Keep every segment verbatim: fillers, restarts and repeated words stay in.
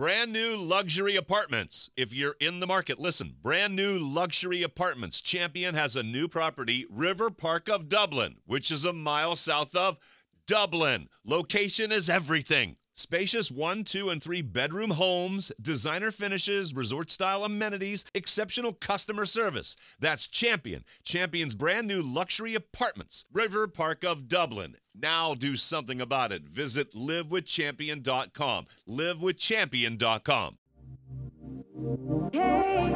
Brand new luxury apartments. If you're in the market, listen. Brand new luxury apartments. Champion has a new property, River Park of Dublin, which is a mile south of Dublin. Location is everything. Spacious one, two, and three bedroom homes, designer finishes, resort-style amenities, exceptional customer service. That's Champion. Champion's brand new luxury apartments. River Park of Dublin. Now do something about it. Visit live with champion dot com. live with champion dot com. Hey.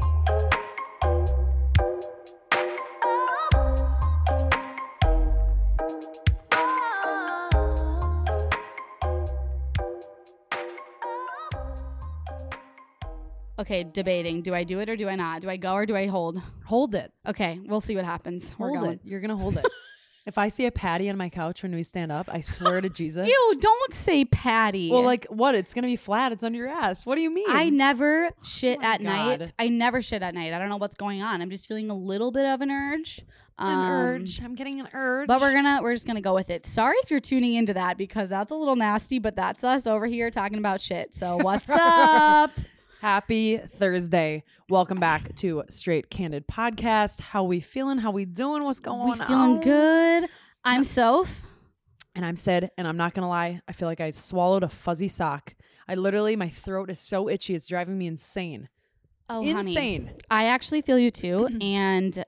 Okay, debating. Do I do it or do I not? Do I go or do I hold? Hold it. Okay, we'll see what happens. We're Hold going. it. You're going to hold it. If I see a patty on my couch when we stand up, I swear to Jesus. Ew, don't say patty. Well, like what? It's going to be flat. It's under your ass. What do you mean? I never shit Oh my at night. God. I never shit at night. I don't know what's going on. I'm just feeling a little bit of an urge. An Um, urge. I'm getting an urge. But we're gonna we're just gonna go with it. Sorry if you're tuning into that because that's a little nasty, but that's us over here talking about shit. So what's up? Happy Thursday. Welcome back to Straight Candid Podcast. How we feeling? How we doing? What's going We on? feeling good. I'm Soph. And I'm Sid, and I'm not going to lie. I feel like I swallowed a fuzzy sock. I literally, my throat is so itchy. It's driving me insane. Oh, insane. honey. I actually feel you too. and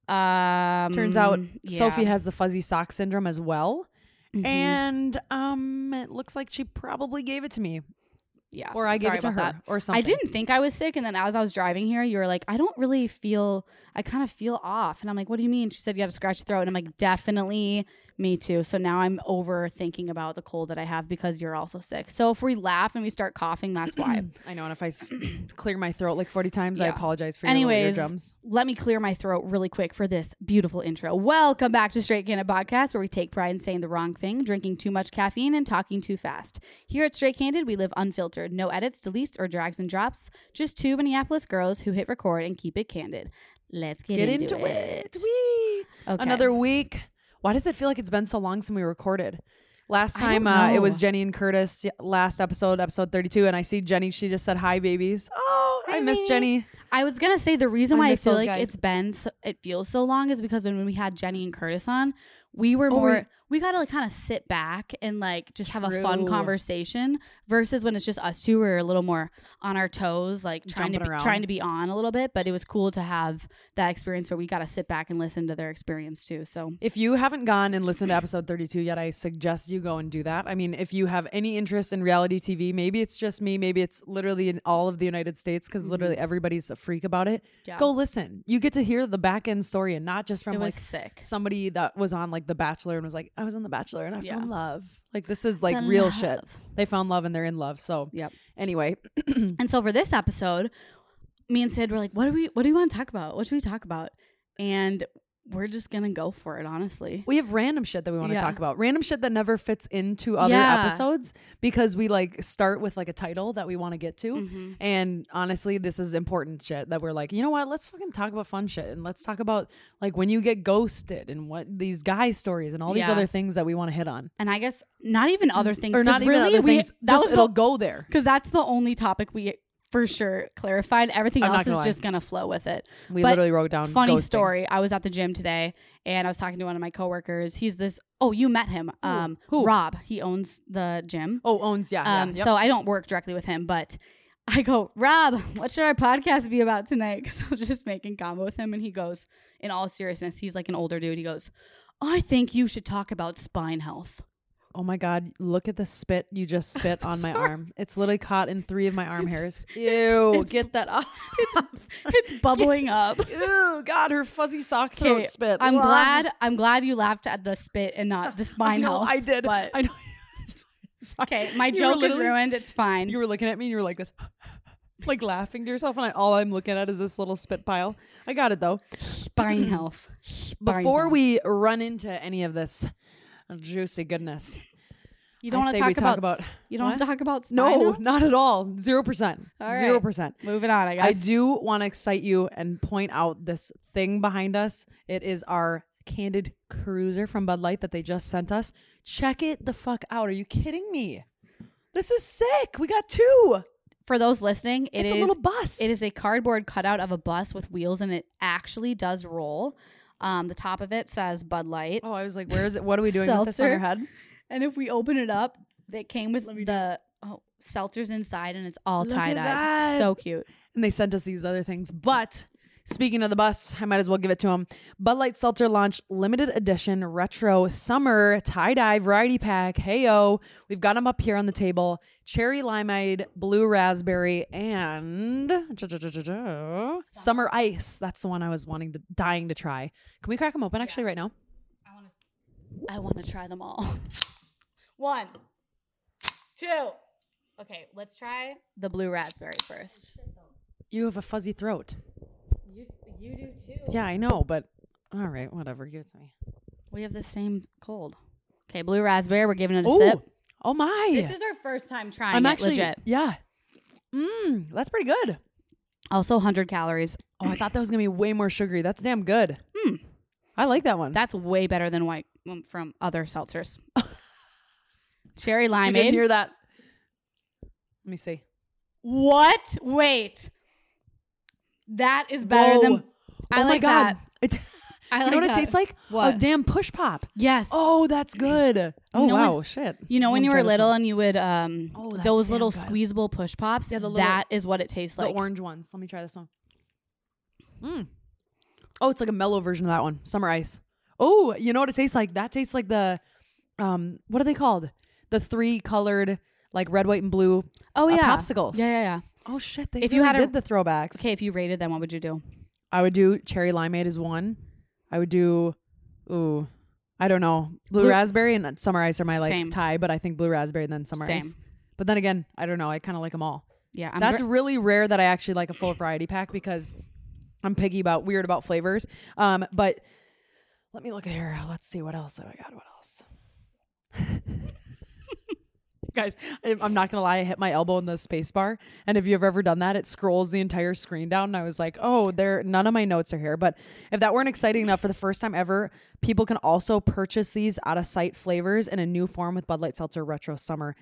um Turns out yeah. Sophie has the fuzzy sock syndrome as well. Mhm. And um, it looks like she probably gave it to me. yeah. Or I gave Sorry it to her. about that. Or something. I didn't think I was sick, and then as I was driving here, you were like, I don't really feel, I kind of feel off. And I'm like, what do you mean? She said, you got to scratch your throat. And I'm like, definitely me too. So now I'm overthinking about the cold that I have because you're also sick. So if we laugh and we start coughing, that's why. I know. And if I s- clear my throat like forty times, I Yeah. apologize for your Anyways, little eardrums. let me clear my throat really quick for this beautiful intro. Welcome back to Straight Candid Podcast, where we take pride in saying the wrong thing, drinking too much caffeine, and talking too fast. Here at Straight Candid, we live unfiltered. No edits, deletes, or drags and drops. Just two Minneapolis girls who hit record and keep it candid. Let's get, Get into, into it. it. Whee! Okay. Another week. Why does it feel like it's been so long since we recorded? Last I don't time uh, it was know. Jenny and Curtis. y- Last episode, episode thirty-two, and I see Jenny. She just said hi, babies. Oh, I miss Hi. Jenny. I was gonna say the reason I why I miss feel those like guys. it's been so, it feels so long is because when we had Jenny and Curtis on, we were Oh, more wait. we gotta like kind of sit back and like just have a fun True. conversation versus when it's just us two. We're a little more on our toes, like trying to Jumping be, around. trying to be on a little bit. But it was cool to have that experience where we gotta sit back and listen to their experience too. So If you haven't gone and listened to episode thirty-two yet, I suggest you go and do that. I mean, if you have any interest in reality T V, maybe it's just me, maybe it's literally in all of the United States because literally everybody's a freak about it. yeah, Go listen. You get to hear the back end story and not just from it was like sick. somebody that was on like The Bachelor and was like, I was on The Bachelor and I Yeah. found love. Like this is like The real love. shit. They found love and they're in love. So Yep. anyway, And so for this episode, me and Sid were like, "What do we? What do we want to talk about? What should we talk about?" And we're just gonna go for it, honestly. we have random shit that we want to Yeah. talk about. Random shit that never fits into other Yeah. episodes because we like start with like a title that we want to get to. Mhm. And honestly, this is important shit that we're like, you know what? Let's fucking talk about fun shit and let's talk about like when you get ghosted and what these guy stories and all these Yeah. other things that we want to hit on. And I guess not even other things, Or not 'cause even really other we, things. That Just was it'll the, go there. because that's the only topic we for sure clarified. Everything I'm not else gonna is lie. just gonna flow with it. We But literally wrote down Funny ghosting. story. I was at the gym today and I was talking to one of my coworkers. He's this. Oh, you met him? Um, Who? Rob. He owns the gym. Oh, owns, yeah. Um, yeah, yep. so I don't work directly with him, but I go, Rob, what should our podcast be about tonight? Because I was just making combo with him, and he goes, in all seriousness, he's like an older dude. He goes, I think you should talk about spine health. Oh my God, look at the spit you just spit on my Sorry. arm. It's literally caught in three of my arm hairs. Ew, it's- get that off. It's bubbling up. Ew, God, her fuzzy sock throat Okay, spit. I'm Ugh. glad. I'm glad you laughed at the spit and not the I spine know, health. I did. But I know. Sorry. okay, my You were joke is literally- ruined. It's fine. You were looking at me and you were like this, like laughing to yourself. And I, all I'm looking at is this little spit pile. I got it though. Spine health. Spine Before health. we run into any of this juicy goodness, you don't I want to say talk, we talk about, about- you don't want to What? talk about spine no, health? not at all. Zero percent. All Zero right. percent. Moving on, I guess. I do want to excite you and point out this thing behind us. It is our Candid Cruiser from Bud Light that they just sent us. Check it the fuck out. Are you kidding me? This is sick. We got two. for those listening, it it's is a little bus. it is a cardboard cutout of a bus with wheels, and it actually does roll. Um, the top of it says Bud Light. Oh, I was like, where is it? What are we doing with this on Seltzer. our head? And if we open it up, it came with the oh, seltzers inside, and it's all Look at tie-dyed. that. So cute. And they sent us these other things. But speaking of the bus, I might as well give it to them. Bud Light Seltzer launched limited edition retro summer tie-dye variety pack. Heyo. We've got them up here on the table. Cherry limeade, blue raspberry, and summer ice. That's the one I was wanting to, dying to try. Can we crack them open actually right now? I want to I want to try them all. One. Two. Okay, let's try the blue raspberry first. You have a fuzzy throat. You you do too. Yeah, I know, but all right, whatever. Give it to me. We have the same cold. Okay, blue raspberry. We're giving it a Ooh. sip. Oh my! This is our first time trying I'm it. actually Legit. yeah. Mmm, that's pretty good. Also, one hundred calories. Oh, I thought that was gonna be way more sugary. That's damn good. Hmm. I like that one. That's way better than white um, from other seltzers. Cherry you can limeade. hear that. Let me see. What? Wait. That is better Whoa. than. I oh like my god! that. It, I you like know what that. it tastes like? What? A damn push pop. Yes. Oh, that's good. Oh know wow, when- shit. You know I'm when gonna you try were this little one. and you would um Oh, that's those damn little good. squeezable push pops? Yeah, the little- that is what it tastes the like. orange ones. Let me try this one. Mm. Oh, it's like a mellow version of that one. Summer ice. Oh, you know what it tastes like? That tastes like the um what are they called? The three colored like red, white, and blue Oh uh, yeah. popsicles. Yeah, yeah, yeah. Oh shit, they If really you had a- did the throwbacks. Okay, if you rated them, what would you do? I would do cherry limeade as one. I would do, ooh, I don't know. Blue, Blue- raspberry and summer ice are my like Same. tie, but I think blue raspberry and then summer Same. ice. But then again, I don't know. I kind of like them all. Yeah, I'm That's ver- really rare that I actually like a full variety pack because I'm picky about weird about flavors. Um, but let me look at here. Let's see what else have I got. What else? Guys, I- I'm not gonna lie. I hit my elbow in the space bar, and if you've ever done that, it scrolls the entire screen down. And I was like, "Oh, there. None of my notes are here." But if that weren't exciting enough, for the first time ever, people can also purchase these out of sight flavors in a new form with Bud Light Seltzer Retro Summer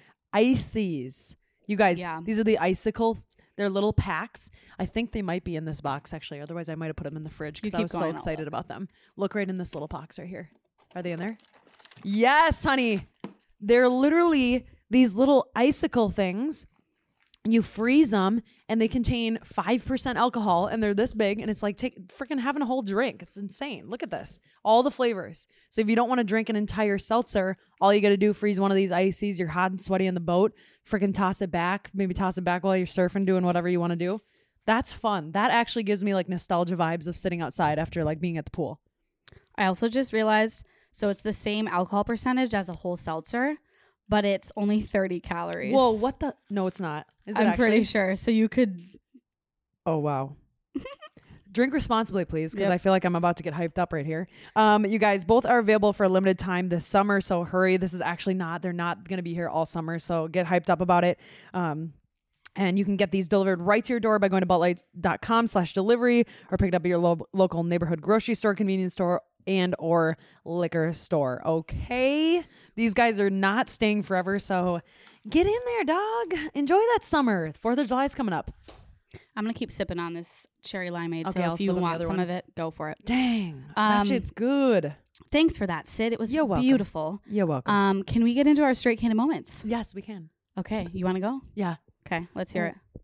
Ices. You guys, Yeah. these are the icicle. They're little packs. I think they might be in this box actually. Otherwise, I might have put them in the fridge because You I keep was so going all excited about them. Look right in this little box right here. Are they in there? Yes, honey. They're literally these little icicle things. You freeze them and they contain five percent alcohol and they're this big and it's like take freaking having a whole drink. It's insane. Look at this. All the flavors. So if you don't want to drink an entire seltzer, all you got to do, freeze one of these ices. You're hot and sweaty in the boat. Freaking toss it back. Maybe toss it back while you're surfing, doing whatever you want to do. That's fun. That actually gives me like nostalgia vibes of sitting outside after like being at the pool. I also just realized, so it's the same alcohol percentage as a whole seltzer, but it's only thirty calories. Whoa, what the? No, it's not. Is it I'm actually? pretty sure. So you could. Oh, wow. Drink responsibly, please, because Yep. I feel like I'm about to get hyped up right here. Um, you guys, both are available for a limited time this summer, so hurry. This is actually not, they're not going to be here all summer, so get hyped up about it. Um, and you can get these delivered right to your door by going to budlights.com slash delivery or pick it up at your lo- local neighborhood grocery store, convenience store, and or liquor store. Okay? These guys are not staying forever, so get in there, dog. Enjoy that summer. fourth of July is coming up. I'm gonna keep sipping on this cherry limeade. Okay, so I'll if you sip on the want other some one. of it, go for it. Dang. that Um, shit's good. Thanks for that, Sid. It was You're welcome. beautiful. You're welcome. Um, can we get into our straight candid moments? yes, we can. Okay, you want to go? Yeah. Okay, let's hear Well, it.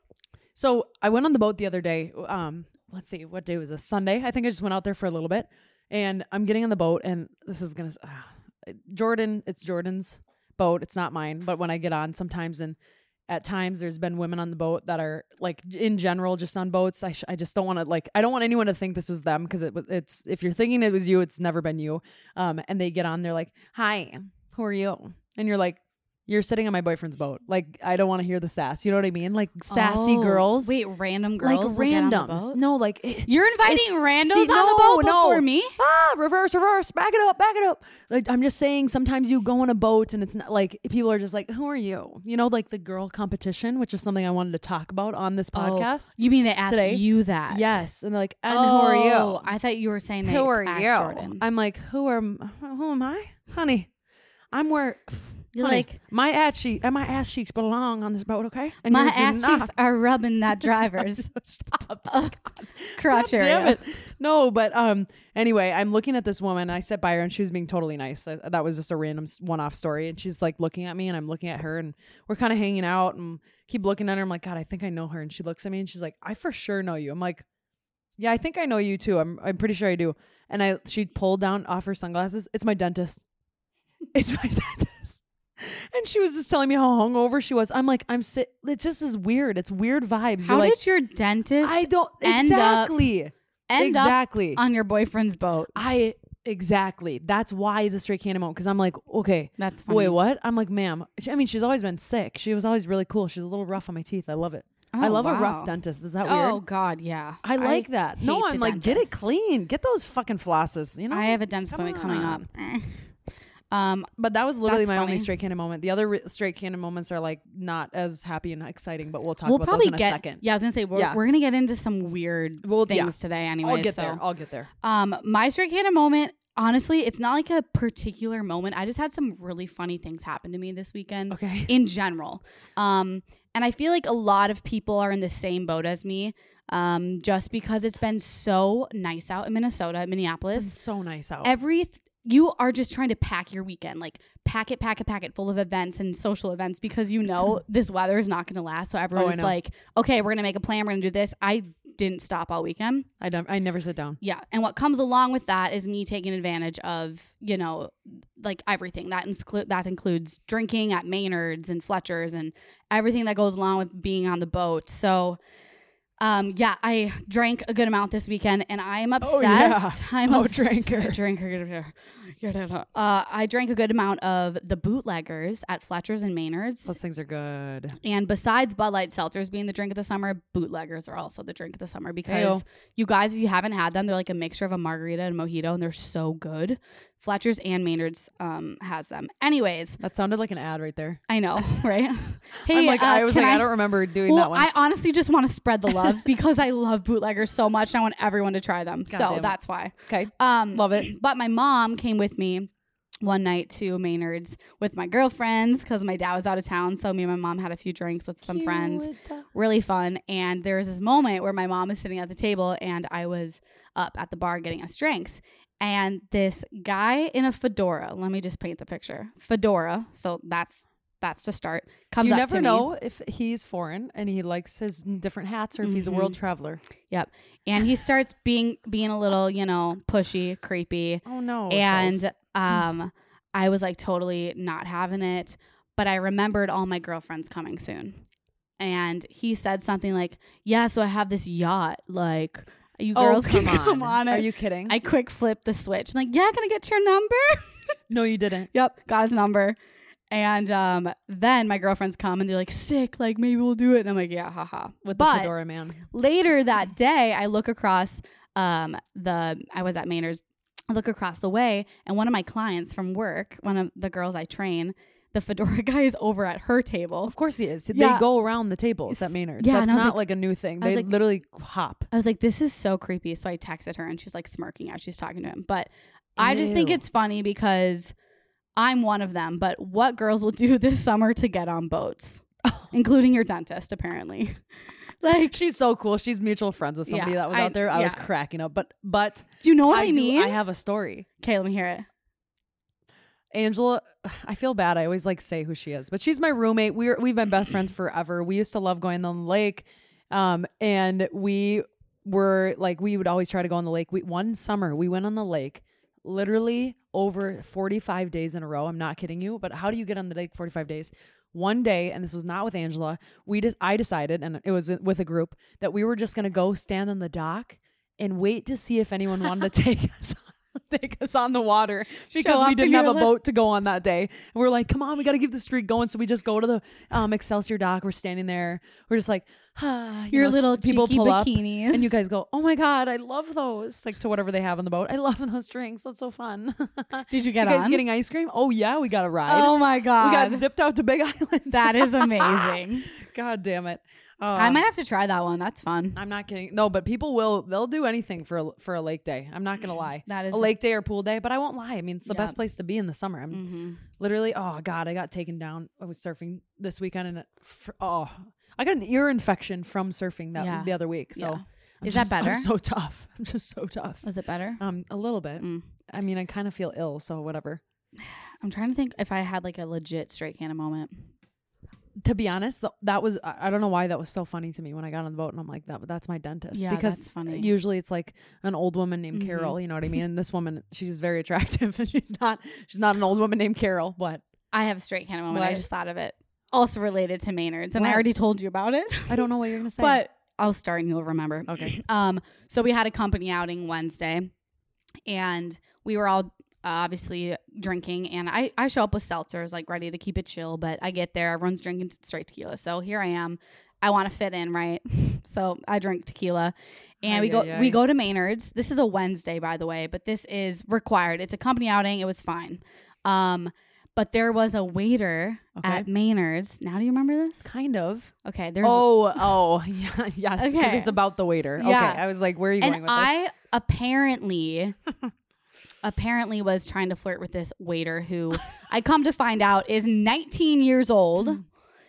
So I went on the boat the other day. Um, let's see, what day was this? Sunday. I think I just went out there for a little bit, and I'm getting on the boat, and this is gonna uh, Jordan. It's Jordan's boat. It's not mine. But when I get on, sometimes and at times there's been women on the boat that are like in general just on boats. I sh- I just don't want to like I don't want anyone to think this was them because it was it's if you're thinking it was you, it's never been you. Um, and they get on, they're like, "Hi, who are you?" And you're like, "You're sitting on my boyfriend's boat." Like, I don't want to hear the sass. You know what I mean? Like sassy Oh, girls. Wait, random like girls. will get on the randoms. boat? No, like it- You're inviting it's- randos see, on the no, boat no. before me? ah, reverse, reverse, back it up, back it up. Like, I'm just saying, sometimes you go on a boat and it's not like people are just like, "Who are you?" You know, like the girl competition, which is something I wanted to talk about on this podcast. Oh, you mean they asked today. you that? Yes, and they're like, "And Oh, who are you?" I thought you were saying they Who are asked you? Jordan. I'm like, "Who are? Who am I, honey? I'm where." You're Honey, like, my ass cheek and my ass cheeks belong on this boat, okay? And my yours do ass not. cheeks are rubbing that driver's Stop. uh, crotch God damn area. it. No, but um. Anyway, I'm looking at this woman. And I sat by her, and she was being totally nice. I, that was just a random s- one-off story. And she's like looking at me, and I'm looking at her, and we're kind of hanging out, and keep looking at her. I'm like, God, I think I know her. And she looks at me, and she's like, I for sure know you. I'm like, yeah, I think I know you too. I'm I'm pretty sure I do. And I she pulled down off her sunglasses. It's my dentist. It's my dentist. And she was just telling me how hungover she was. I'm like, I'm sick. It just is weird. It's weird vibes. How You're like, did your dentist I don't end up- exactly. end exactly. up on your boyfriend's boat? I exactly. That's why it's a straight candy moment, because I'm like, okay, That's funny. wait, what? I'm like, ma'am. She, I mean, she's always been sick. She was always really cool. She's a little rough on my teeth. I love it. I Oh, love a wow. rough dentist. Is that Oh weird? God, yeah. I like that. No, hate I'm the like, get it dentist. clean. Get those fucking flosses. You know. I have a dentist Come appointment coming up. on. Um, But that was literally That's my only funny. straight candy moment. The other re- straight candy moments are like not as happy and exciting, but we'll talk we'll about probably those in get. a second. Yeah, I was gonna say we're, Yeah. we're gonna get into some weird Well, things yeah. today. Anyway, I'll get so, there. I'll get there. Um, my straight candy moment. Honestly, it's not like a particular moment. I just had some really funny things happen to me this weekend. Okay. In general. Um, and I feel like a lot of people are in the same boat as me. Um, just because it's been so nice out in Minnesota, It's been Minneapolis. so nice out. Every th- you are just trying to pack your weekend, like pack it, pack it, pack it full of events and social events, because you know this weather is not going to last. So everyone Oh, I is know. like, okay, we're going to make a plan. We're going to do this. I didn't stop all weekend. I don't, I never sit down. Yeah. And what comes along with that is me taking advantage of, you know, like everything that includes that includes drinking at Maynard's and Fletcher's and everything that goes along with being on the boat. So, um, yeah, I drank a good amount this weekend, and I'm obsessed. Oh, yeah. I'm Oh, obs- drinker. drinker. Uh, I drank a good amount of the bootleggers at Fletcher's and Maynard's. Those things are good. And besides Bud Light seltzers being the drink of the summer, bootleggers are also the drink of the summer, because Heyo. you guys, if you haven't had them, they're like a mixture of a margarita and mojito, and they're so good. Fletcher's and Maynard's um has them. Anyways, That sounded like an ad right there. I know, right? Hey, I'm like, uh, I was can like, I, don't remember doing well, that one. I honestly just want to spread the love because I love bootleggers so much, and I want everyone to try them. God so damn it. that's why. okay. Um, Love it. But my mom came with me one night to Maynard's with my girlfriends because my dad was out of town. So me and my mom had a few drinks with some friends. Really fun. And there was this moment where my mom was sitting at the table and I was up at the bar getting us drinks. And this guy in a fedora, let me just paint the picture. Fedora. So that's that's to start. Comes You up never to know me. if he's foreign and he likes his different hats, or if he's a world Mhm. traveler. Yep. And he starts being being a little, you know, pushy, creepy. Oh no. And um I was like totally not having it, but I remembered all my girlfriends coming soon. And he said something like, yeah, so I have this yacht, like you girls oh, can come come on Are it. you kidding? I quick flipped the switch. I'm like, yeah, can I get your number? no, you didn't. Yep, got his number. And um then my girlfriends come and they're like, sick, like maybe we'll do it. And I'm like, yeah, haha. With But the fedora man. later that day, I look across um the I was at Maynard's. I look across the way, and one of my clients from work, one of the girls I train, the fedora guy is over at her table. Of course he is. Yeah. They go around the tables at Maynard's. Yeah, That's and I was not like- like, a new thing. I was They like- literally hop. I was like, this is so creepy. So I texted her, and she's like smirking as she's talking to him. But I just think Ew. it's funny because I'm one of them. But what girls will do this summer to get on boats, including your dentist, apparently. Like, She's so cool. She's mutual friends with somebody Yeah, that was I- out there. I was yeah. cracking up. But but you know what I, do- mean? I have a story. Okay, let me hear it. Angela, I feel bad. I always like say who she is, but she's my roommate. We're we've been best friends forever. We used to love going on the lake, um, and we were like we would always try to go on the lake. We one summer we went on the lake, literally over forty-five days in a row. I'm not kidding you. But how do you get on the lake forty-five days? One day, and this was not with Angela. We just I decided, and it was with a group, that we were just gonna go stand on the dock and wait to see if anyone wanted to take us. Take us on the water because Show we up didn't in have your a little- boat to go on that day. And we're like, come on, we got to keep the streak going. So we just go to the um, Excelsior dock. We're standing there. We're just like, ah, you Your know, s- little people cheeky pull up, bikinis. and you guys go, oh my God, I love those. Like to whatever they have on the boat. I love those drinks. That's so fun. Did you get you guys on? getting ice cream? Oh yeah, we got a ride. Oh my god, we got zipped out to Big Island. that is amazing. God damn it. I Um, might have to try that one. That's fun. I'm not kidding. No, but people will. They'll do anything for a, for a lake day. I'm not gonna lie. That is a lake lake day or pool day. But I won't lie. I mean, it's the Yep. best place to be in the summer. I'm Mm-hmm. literally, oh God, I got taken down. I was surfing this weekend and it, fr- oh, I got an ear infection from surfing that Yeah. the other week. So Yeah. I'm Is just- that better? I'm so tough. I'm just so tough. Was it better? Um, a little bit. Mm. I mean, I kind of feel ill, so whatever. I'm trying to think if I had like a legit straight Canada moment. To be honest, th- that was I I don't know why that was so funny to me when I got on the boat and I'm like that that's my dentist. Yeah, because that's funny. usually it's like an old woman named Mhm. Carol, you know what I mean? And this woman, she's very attractive and she's not she's not an old woman named Carol. What? I have a straight Canada moment. I What? just thought of it. Also related to Maynard's, and I What? already told you about it. I don't know what you're gonna say. But I'll start and you'll remember. Okay. Um, so we had a company outing Wednesday, and we were all uh, obviously drinking. And I I show up with seltzers, like ready to keep it chill. But I get there, everyone's drinking straight tequila. So here I am. I want to fit in, right? So I drink tequila, and Ay, we go ay, we ay. go to Maynard's. This is a Wednesday, by the way, but this is required. It's a company outing. It was fine. Um, but there was a waiter Okay. at Maynard's. Now, do you remember this? Kind of. Okay, there's Oh, oh, yeah, yes, because Okay. it's about the waiter. Yeah. Okay, I was like, where are you and going with I apparently apparently was trying to flirt with this waiter who I come to find out is nineteen years old,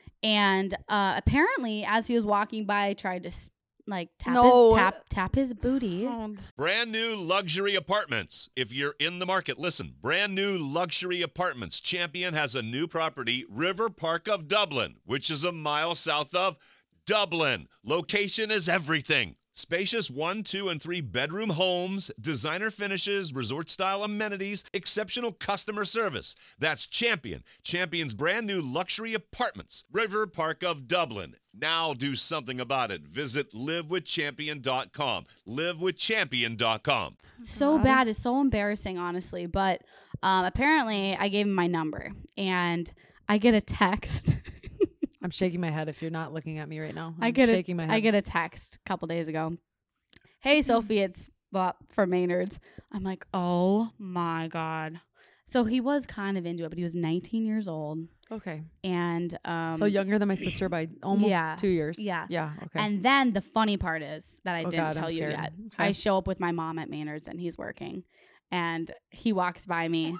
and uh, apparently as he was walking by, tried to s- like tap No. his tap tap his booty. this? Brand new luxury apartments. If you're in the market, listen. Brand new luxury apartments. Champion has a new property, River Park of Dublin, which is a mile south of Dublin. Location is everything. Spacious one, two, and three bedroom homes, designer finishes, resort style amenities, exceptional customer service. That's Champion. Champion's brand new luxury apartments, River Park of Dublin. Now do something about it. Visit live with champion dot com. live with champion dot com. So God. bad. It's so embarrassing, honestly. But um, apparently, I gave him my number, and I get a text. I'm shaking my head if you're not looking at me right now. I'm I get shaking a, my head. I get a text a couple days ago. Hey, Sophie, it's Bob from Maynard's. I'm like, oh my God. So he was kind of into it, but he was nineteen years old. Okay. And um, So younger than my sister by almost yeah, two years. yeah. Yeah. Okay. And then the funny part is that I Oh, didn't God, tell I'm you scared. yet. Okay. I show up with my mom at Maynard's and he's working. And he walks by me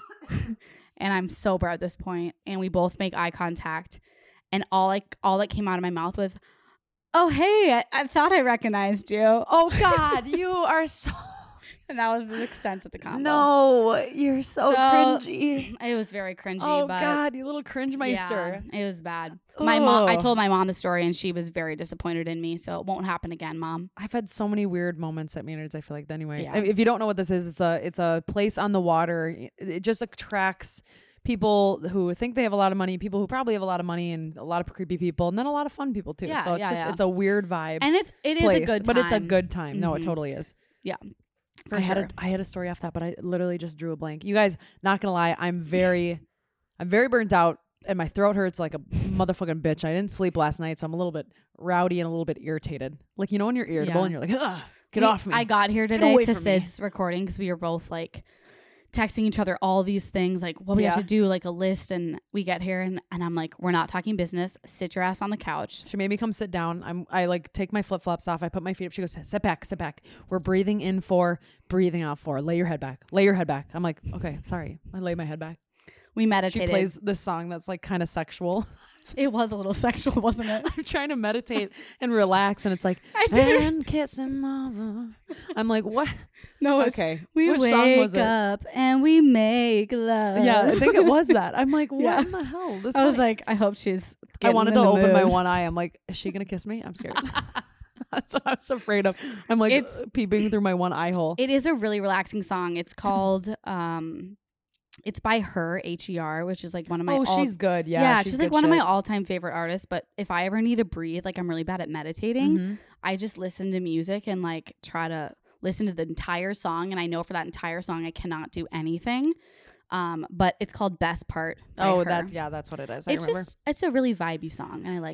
and I'm sober at this point, and we both make eye contact. And all like all that came out of my mouth was, "Oh, hey, I, I thought I recognized you." oh God, you are so. And that was the extent of the combo. No, you're so, So, cringy. It was very cringy. Oh but God, you little cringe yeah, meister. it was bad. My mom. I Ugh. told my mom the story, and she was very disappointed in me. So it won't happen again, Mom. I've had so many weird moments at Maynard's. I feel like anyway. Yeah. If you don't know what this is, it's a it's a place on the water. It- It just attracts people who think they have a lot of money, people who probably have a lot of money, and a lot of creepy people, and then a lot of fun people too. Yeah, so it's yeah, just yeah. it's a weird vibe. And it's it is place, a good time, but it's a good time. No, it Mhm. totally is. Yeah, for I had sure. a I had a story off that, but I literally just drew a blank. You guys, not gonna lie, I'm very, I'm very burnt out, and my throat hurts like a motherfucking bitch. I didn't sleep last night, so I'm a little bit rowdy and a little bit irritated. Like you know when you're irritable Yeah. and you're like, ugh, get We- off me. I got here Get today away to from me. Sid's recording because we were both like texting each other all these things, like what we have Yeah. to do, like a list. And we get here, and, and I'm like, we're not talking business. Sit your ass on the couch. She made me come sit down. I'm I like take my flip flops off. I put my feet up. She goes, sit back, sit back. We're breathing in for, breathing out for. Lay your head back. Lay your head back. I'm like, okay, sorry. I lay my head back. We She meditated. plays this song that's like kind of sexual. It was a little sexual, wasn't it? I'm trying to meditate and relax, and it's like I do. and kissing mama. I'm like, what? No, it's Okay, we which wake song was it? up and we make love. Yeah, I think it was that. I'm like, what Yeah. in the hell? This I was guy- like, I hope she's. I getting wanted in to the open my mood. one eye. I'm like, is she gonna kiss me? I'm scared. That's what I was afraid of. I'm like It's- peeping through my one eye hole. It is a really relaxing song. It's called. um It's by Her, H E R, which is like one of my. Oh, all- she's good. Yeah, Yeah, she's, like good one of my shit. all-time favorite artists. But if I ever need to breathe, like I'm really bad at meditating, Mhm. I just listen to music and like try to listen to the entire song. And I know for that entire song, I cannot do anything. Um, but it's called Best Part. by Oh, Her. that's yeah, that's what it is. I It's remember. just it's a really vibey song, and I like it.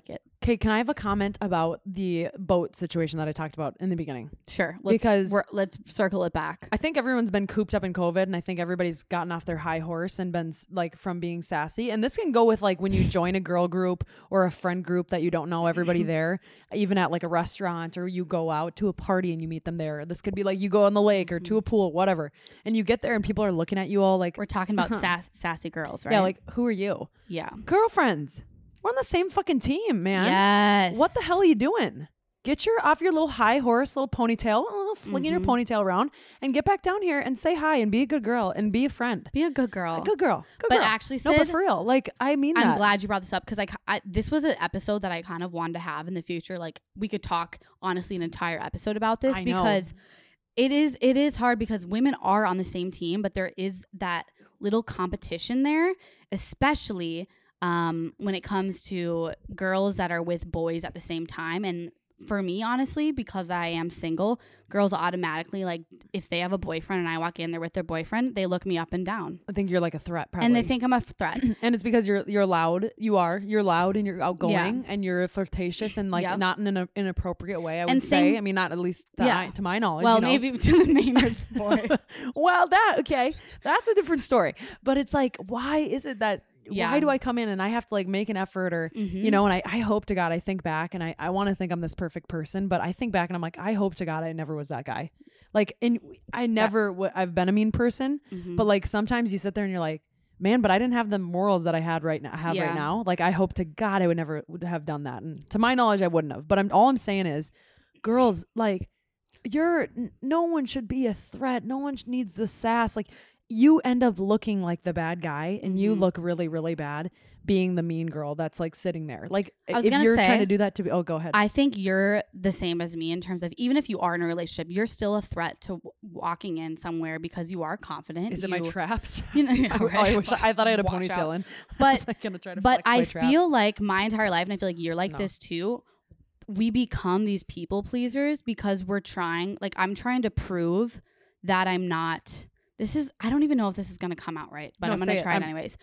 Okay, can I have a comment about the boat situation that I talked about in the beginning? Sure. Let's, Because- we're, let's circle it back. I think everyone's been cooped up in COVID, and I think everybody's gotten off their high horse and been s- like from being sassy. And this can go with like when you join a girl group or a friend group that you don't know everybody there, even at like a restaurant, or you go out to a party and you meet them there. This could be like you go on the lake or to a pool, whatever, and you get there and people are looking at you all like, We're talking about sass, sassy girls, right? yeah, like who are you? yeah. Girlfriends. We're on the same fucking team, man. Yes. What the hell are you doing? Get your off your little high horse, little ponytail, a little flinging Mhm. your ponytail around, and get back down here and say hi and be a good girl and be a friend. Be a good girl. A good girl. Good But girl. actually, no, but Sid, for real, like I mean I'm that. glad you brought this up because I, I this was an episode that I kind of wanted to have in the future. Like we could talk honestly an entire episode about this I know. because it is it is hard because women are on the same team, but there is that little competition there, especially um, when it comes to girls that are with boys at the same time. And for me, honestly, because I am single, girls automatically, like, if they have a boyfriend and I walk in there with their boyfriend, they look me up and down. I think you're like a threat, probably. And they think I'm a threat. and it's because you're you're loud. You are. You're loud and you're outgoing Yeah. and you're flirtatious and like Yep. not in an inappropriate way. I would And say. same- I mean, not at least that Yeah. I, to my knowledge. Well, you know? maybe to the Maynard's boy. well, that okay. That's a different story. But it's like, why is it that? Yeah. Why do I come in and I have to like make an effort or Mhm. you know? And I, I hope to God I think back and I, I want to think I'm this perfect person, but I think back and I'm like, I hope to God I never was that guy. Like, and I never w- I've been a mean person, Mhm. but like sometimes you sit there and you're like, man, but I didn't have the morals that I had right now. Have Yeah. right now. Like, I hope to God I would never would have done that. And to my knowledge, I wouldn't have. But I'm all I'm saying is, girls, like, you're n- no one should be a threat. No one sh- needs the sass. Like, you end up looking like the bad guy, and you Mhm. look really, really bad being the mean girl that's like sitting there. Like, I was if gonna you're say- trying to do that to be, oh, go ahead. I think you're the same as me in terms of even if you are in a relationship, you're still a threat to w- walking in somewhere because you are confident. Is it my You- traps? You know, yeah, Oh, right. I wish I, I thought I had a Watch ponytail out. in. I But was, like, gonna try to but flex my I traps. feel like my entire life, and I feel like you're like No. this too. We become these people pleasers because we're trying. Like I'm trying to prove that I'm not. This is. I don't even know if this is going to come out right, but No, I'm going say to it. try it I'm- anyways.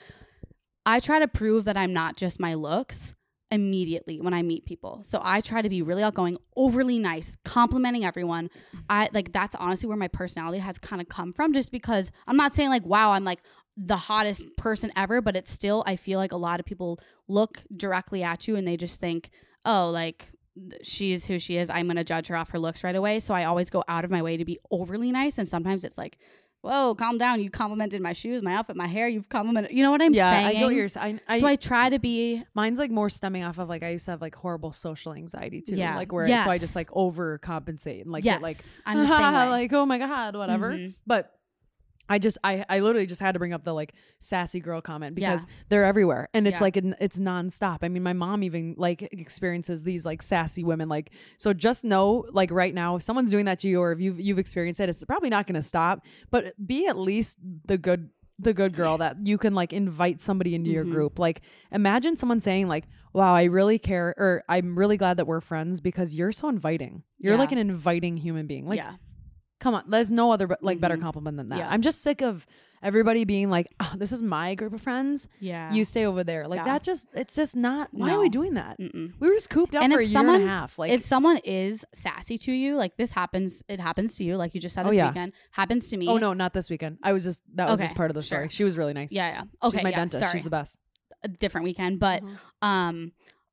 I try to prove that I'm not just my looks immediately when I meet people. So I try to be really outgoing, overly nice, complimenting everyone. I like that's honestly where my personality has kind of come from, just because I'm not saying like, wow, I'm like the hottest person ever, but it's still, I feel like a lot of people look directly at you and they just think, oh, like th- she's who she is. I'm going to judge her off her looks right away. So I always go out of my way to be overly nice. And sometimes it's like, whoa, calm down. You complimented my shoes, my outfit, my hair. You've complimented, you know what I'm yeah, saying? I get what you're saying. I, so I try to be, mine's like more stemming off of like I used to have like horrible social anxiety too. Yeah. Like where so I Yes. just like overcompensate and like yes, get like I'm the same way. like oh my god whatever. Mhm. But I just I I literally just had to bring up the like sassy girl comment because Yeah. they're everywhere and it's Yeah. like an, it's nonstop. I mean, my mom even like experiences these like sassy women. Like, so just know like right now if someone's doing that to you or if you've you've experienced it, it's probably not going to stop. But be at least the good the good girl that you can like invite somebody into your Mhm. group. Like, imagine someone saying like, wow, I really care, or I'm really glad that we're friends because you're so inviting. You're Yeah. like an inviting human being. Like, yeah. come on, there's no other like better Mhm. compliment than that. Yeah. I'm just sick of everybody being like, oh, this is my group of friends. Yeah. You stay over there. Like Yeah. that just, it's just not, why are we No. doing that? Mm-mm. We were just cooped up And for if a year someone- and a half. Like, if someone is sassy to you, like this happens, it happens to you, like you just said Oh, this yeah. weekend, happens to me. oh no, not this weekend. I was just, that was just Okay, part of the story. sure. She was really nice. Yeah, yeah. Okay, She's my yeah, dentist. sorry. She's the best. A different weekend, but Mhm. um,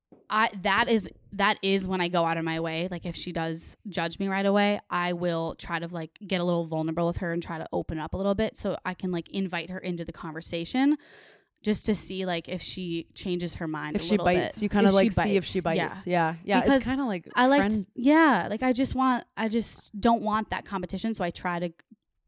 I that is that is when I go out of my way. Like if she does judge me right away, I will try to like get a little vulnerable with her and try to open up a little bit so I can like invite her into the conversation, just to see like if she changes her mind. If a she little bites, bit. you kind of If like she see if she bites, bites. Yeah. Yeah. Because It's kind of like, I like, friend- yeah, like I just want, I just don't want that competition. So I try to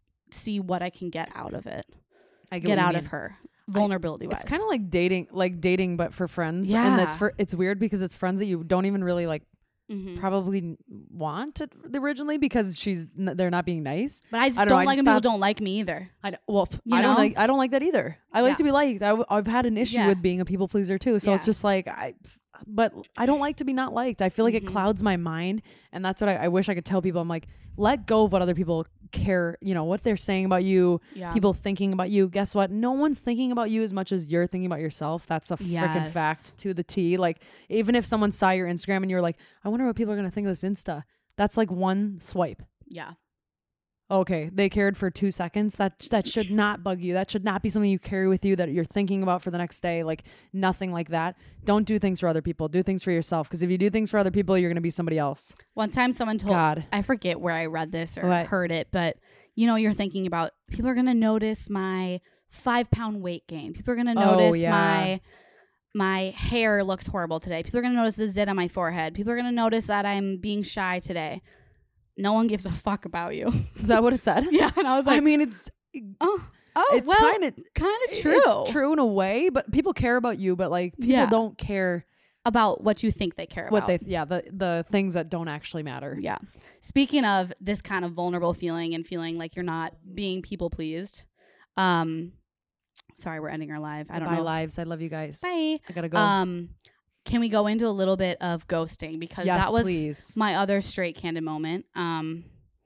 see what I can get out of it, I get what you out mean. of her, vulnerability wise. It's kind of like dating, like dating, but for friends. And that's Yeah. for, it's weird because it's friends that you don't even really like Mhm. probably n- want it originally because she's, n- they're not being nice. But I just I don't, don't know, I like just when people thought- don't like me either. I know, well, f- You I don't know? like, I don't like that either. I like Yeah. to be liked. I, w- I've had an issue Yeah. with being a people pleaser too. So it's Yeah. just like, I, but I don't like to be not liked. I feel like Mhm. it clouds my mind. And that's what I, I wish I could tell people. I'm like, let go of what other people care, you know, what they're saying about you, Yeah. people thinking about you. Guess what? No one's thinking about you as much as you're thinking about yourself. That's a freaking Yes. fact to the T. Like, even if someone saw your Instagram and you're like, I wonder what people are going to think of this Insta. That's like one swipe. Yeah. Okay, they cared for two seconds. That that should not bug you. That should not be something you carry with you that you're thinking about for the next day. Like, nothing like that. Don't do things for other people. Do things for yourself. Because if you do things for other people, you're going to be somebody else. One time someone told, God. I forget where I read this or What? heard it, but you know, you're thinking about people are going to notice my five pound weight gain. People are going to Oh, notice yeah. my my hair looks horrible today. People are going to notice the zit on my forehead. People are going to notice that I'm being shy today. No one gives a fuck about you. Is that what it said? Yeah, and I was like, I mean, it's oh, oh, it's well, kind of kind of true. It's true in a way, but people care about you. But like, people Yeah. don't care about what you think they care what about. they. Yeah, the the things that don't actually matter. Yeah. Speaking of this kind of vulnerable feeling and feeling like you're not being people pleased. Um, sorry, we're ending our live. I don't Bye, know. lives. I love you guys. Bye. I gotta go. Um, can we go into a little bit of ghosting because yes, that was please. my other straight candid moment. Um,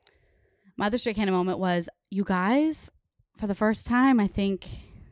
my other straight candid moment was you guys for the first time. I think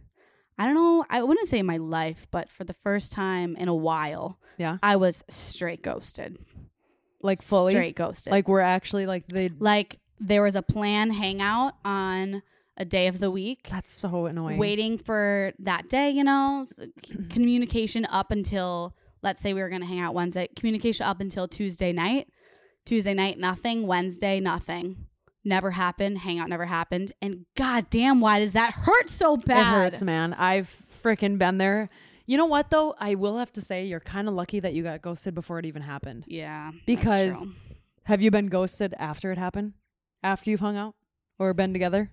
I don't know. I wouldn't say in my life, but for the first time in a while, Yeah. I was straight ghosted. Like fully. straight ghosted. Like we're actually like they. Like there was a planned hangout on a day of the week, That's so annoying. waiting for that day, you know, c- communication up until, let's say we were going to hang out Wednesday, communication up until Tuesday night. Tuesday night, nothing. Wednesday, nothing. Never happened. Hangout never happened. And goddamn, why does that hurt so bad? It hurts, man. I've freaking been there. You know what though? I will have to say you're kind of lucky that you got ghosted before it even happened. Yeah. that's Because true. have you been ghosted after it happened? After you've hung out or been together?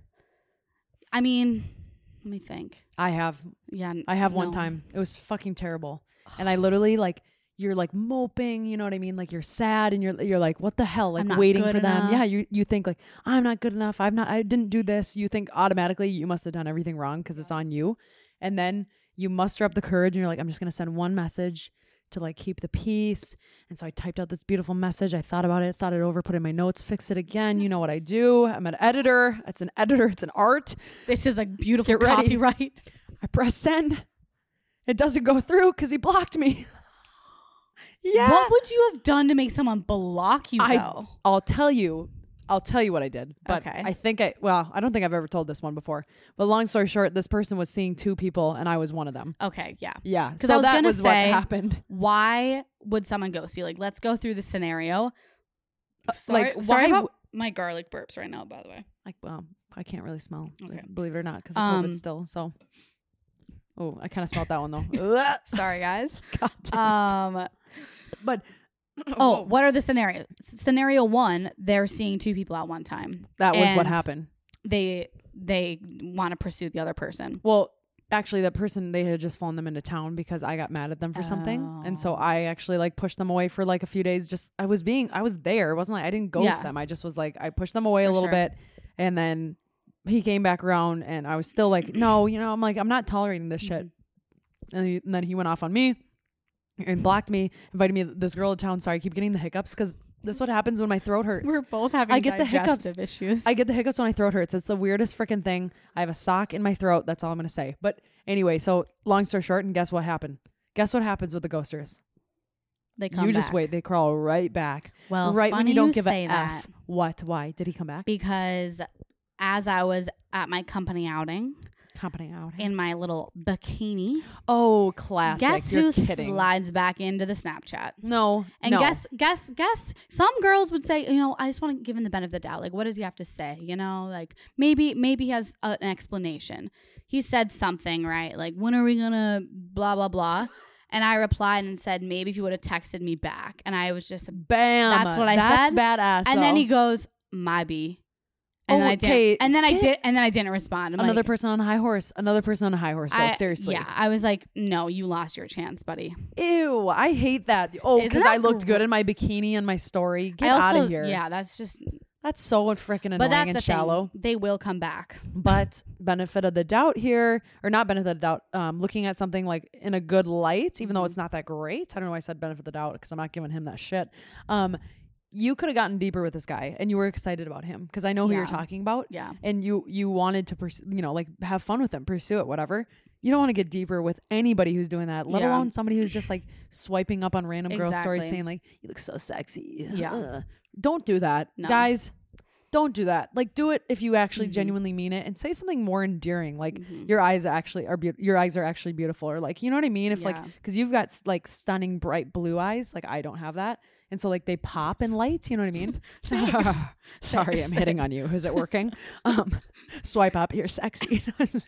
I mean, let me think. I have. Yeah. n- I have one no. time. It was fucking terrible. And I literally like you're like moping, you know what I mean? Like you're sad and you're you're like, what the hell? Like I'm not waiting good for them. enough. Yeah, you you think like I'm not good enough. I'm not I didn't do this. You think automatically you must have done everything wrong because it's on you. And then you muster up the courage and you're like, I'm just gonna send one message to like keep the peace. And so I typed out this beautiful message. I thought about it, thought it over, put it in my notes, fixed it again. You know what I do. I'm an editor. It's an editor. It's an art. This is like beautiful Get ready. copyright. I press send. It doesn't go through because he blocked me. Yeah. What would you have done to make someone block you I, though? I'll tell you. I'll tell you what I did. But Okay. I think I, well, I don't think I've ever told this one before. But long story short, this person was seeing two people and I was one of them. Okay, yeah. Yeah. 'Cause So I was that gonna was what say- happened. Why would someone ghost you? Like, let's go through the scenario. Sorry, like, sorry why about w- my garlic burps right now, by the way. Like, well, I can't really smell, Okay. believe it or not, because of Um, COVID still. So, oh, I kind of smelled that one though. Ugh. Sorry, guys. God damn it. Um. But, Oh, what are the scenarios? Scenario one: they're seeing two people at one time. that was what and happened. They they want to pursue the other person. Well, actually, that person, they had just flown them into town because I got mad at them for something. And so Oh. I actually like pushed them away for like a few days. Just, I was being, I was there. It wasn't like I didn't ghost Yeah. them. I just was like, I pushed them away For a little sure. bit. And then he came back around and I was still like, no, you know, I'm like, I'm not tolerating this shit. And, he, and then he went off on me and blocked me, invited me, this girl to town. Sorry, I keep getting the hiccups because this is what happens when my throat hurts. We're both having I get the hiccups. digestive issues. I get the hiccups when my throat hurts. It's the weirdest freaking thing. I have a sock in my throat. That's all I'm going to say. But anyway, so long story short, and guess what happened? Guess what happens with the ghosters? they come You just back. wait. They crawl right back. Well, right when funny you don't give say a that F. What? Why? Did he come back? because as I was at my company outing Company out. in my little bikini, Oh, classic. guess You're who kidding. slides back into the Snapchat? No. And no. guess, guess, guess. Some girls would say, you know, I just want to give him the benefit of the doubt. Like, what does he have to say? You know, like maybe, maybe he has a, an explanation. He said something, right? Like, when are we gonna blah blah blah? And I replied and said, maybe if you would have texted me back. And I was just, Bam. That's what I That's said. badass. and then though. he goes, my B. And then I Okay, didn't. And then I get- did. And then I didn't respond. I'm Another like, person on a high horse. Another person on a high horse. So I- seriously. Yeah, I was like, no, you lost your chance, buddy. Ew. I hate that. Oh, Isn't because that I looked gr- good in my bikini and my story. Get I out also, of here. Yeah, that's just. That's so freaking annoying But that's and the shallow. thing. They will come back. But benefit of the doubt here, or not benefit of the doubt, um, looking at something like in a good light, even though Mhm. it's not that great. I don't know why I said benefit of the doubt because I'm not giving him that shit. Um, you could have gotten deeper with this guy and you were excited about him because I know who Yeah. you're talking about. Yeah. And you you wanted to pursue, you know, like have fun with him, pursue it, whatever. You don't want to get deeper with anybody who's doing that, let Yeah. alone somebody who's just like swiping up on random girl stories Exactly. saying like, you look so sexy. Yeah. Ugh. Don't do that. No. Guys, don't do that. Like do it if you actually Mhm. genuinely mean it and say something more endearing. Like Mhm. your eyes actually are beautiful. Your eyes are actually beautiful. Or like, you know what I mean? If like, Yeah. cause you've got s- like stunning bright blue eyes. Like I don't have that. And so like they pop in lights, you know what I mean? Thanks. Sorry, Thanks. I'm hitting on you. Is it working? um, swipe up, you're sexy.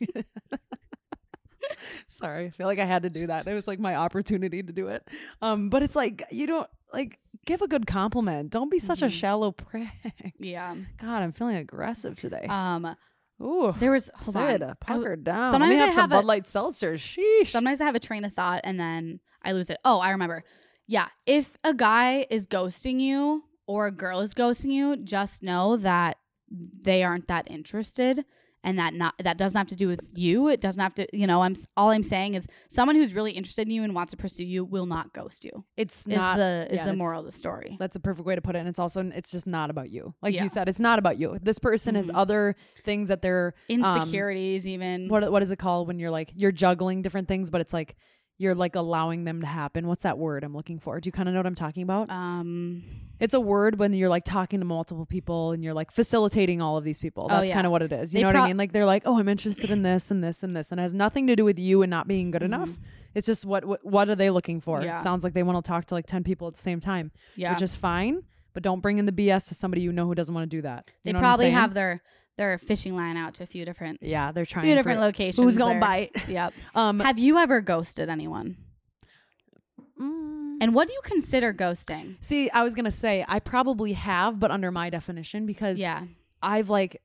Sorry, I feel like I had to do that. It was like my opportunity to do it. Um, but it's like you don't like give a good compliment. Don't be such a Mhm. shallow prick. Yeah. God, I'm feeling aggressive today. Um, Ooh, there was hold Sid, on. I pucker down. sometimes Let me I have some have a- Bud Light seltzer. Sheesh. Sometimes I have a train of thought and then I lose it. Oh, I remember. Yeah. If a guy is ghosting you or a girl is ghosting you, just know that they aren't that interested and that not that doesn't have to do with you. It doesn't have to, you know, I'm s- all I'm saying is someone who's really interested in you and wants to pursue you will not ghost you. It's Is not the is yeah, the it's- moral of the story. That's a perfect way to put it. And it's also it's just not about you. Like Yeah. you said, it's not about you. This person has Mhm. other things that they're um, Insecurities even. what what is it called when you're like you're juggling different things, but it's like you're like allowing them to happen. What's that word I'm looking for? Do you kind of know what I'm talking about? um It's a word when you're like talking to multiple people and you're like facilitating all of these people. Oh, That's yeah. kind of what it is. You They know what pro- I mean? Like they're like, oh, I'm interested in this and this and this, and it has nothing to do with you and not being good enough. Mhm. It's just what what, what are they looking for? Yeah. Sounds like they want to talk to like ten people at the same time, yeah. which is fine. But don't bring in the B S to somebody you know who doesn't want to do that. You They know what I'm probably saying? have their their fishing line out to a few different yeah, they're trying few for different it. locations. Who's gonna there. bite? Yep. Um, Have you ever ghosted anyone? mm, And what do you consider ghosting? see, I was gonna say I probably have, but under my definition because Yeah. I've like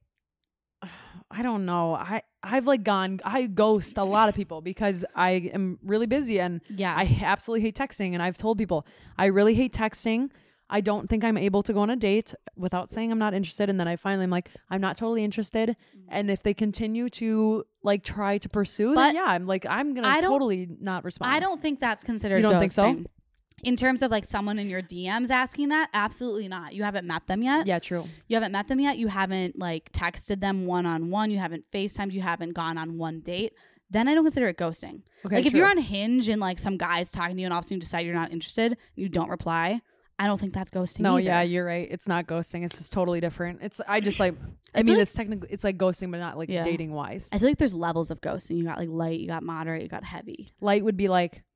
I don't know. I I've like gone I ghost a lot of people because I am really busy and Yeah. I absolutely hate texting, and I've told people I really hate texting. I don't think I'm able to go on a date without saying I'm not interested, and then I finally am like I'm not totally interested, and if they continue to like try to pursue, But then yeah, I'm like I'm going I to don't- totally not respond. I don't think that's considered You don't ghosting. think so? In terms of like someone in your D Ms asking that, absolutely not. You haven't met them yet. Yeah, true. You haven't met them yet. You haven't like texted them one on one. You haven't FaceTimed. You haven't gone on one date. Then I don't consider it ghosting. Okay, like if true. you're on Hinge and like some guy's talking to you and all of a sudden you decide you're not interested and you don't reply, I don't think that's ghosting. No, either. yeah, you're right. It's not ghosting. It's just totally different. It's I just like I, I feel mean like- it's technically it's like ghosting, but not like Yeah. dating wise. I feel like there's levels of ghosting. You got like light, you got moderate, you got heavy. Light would be like.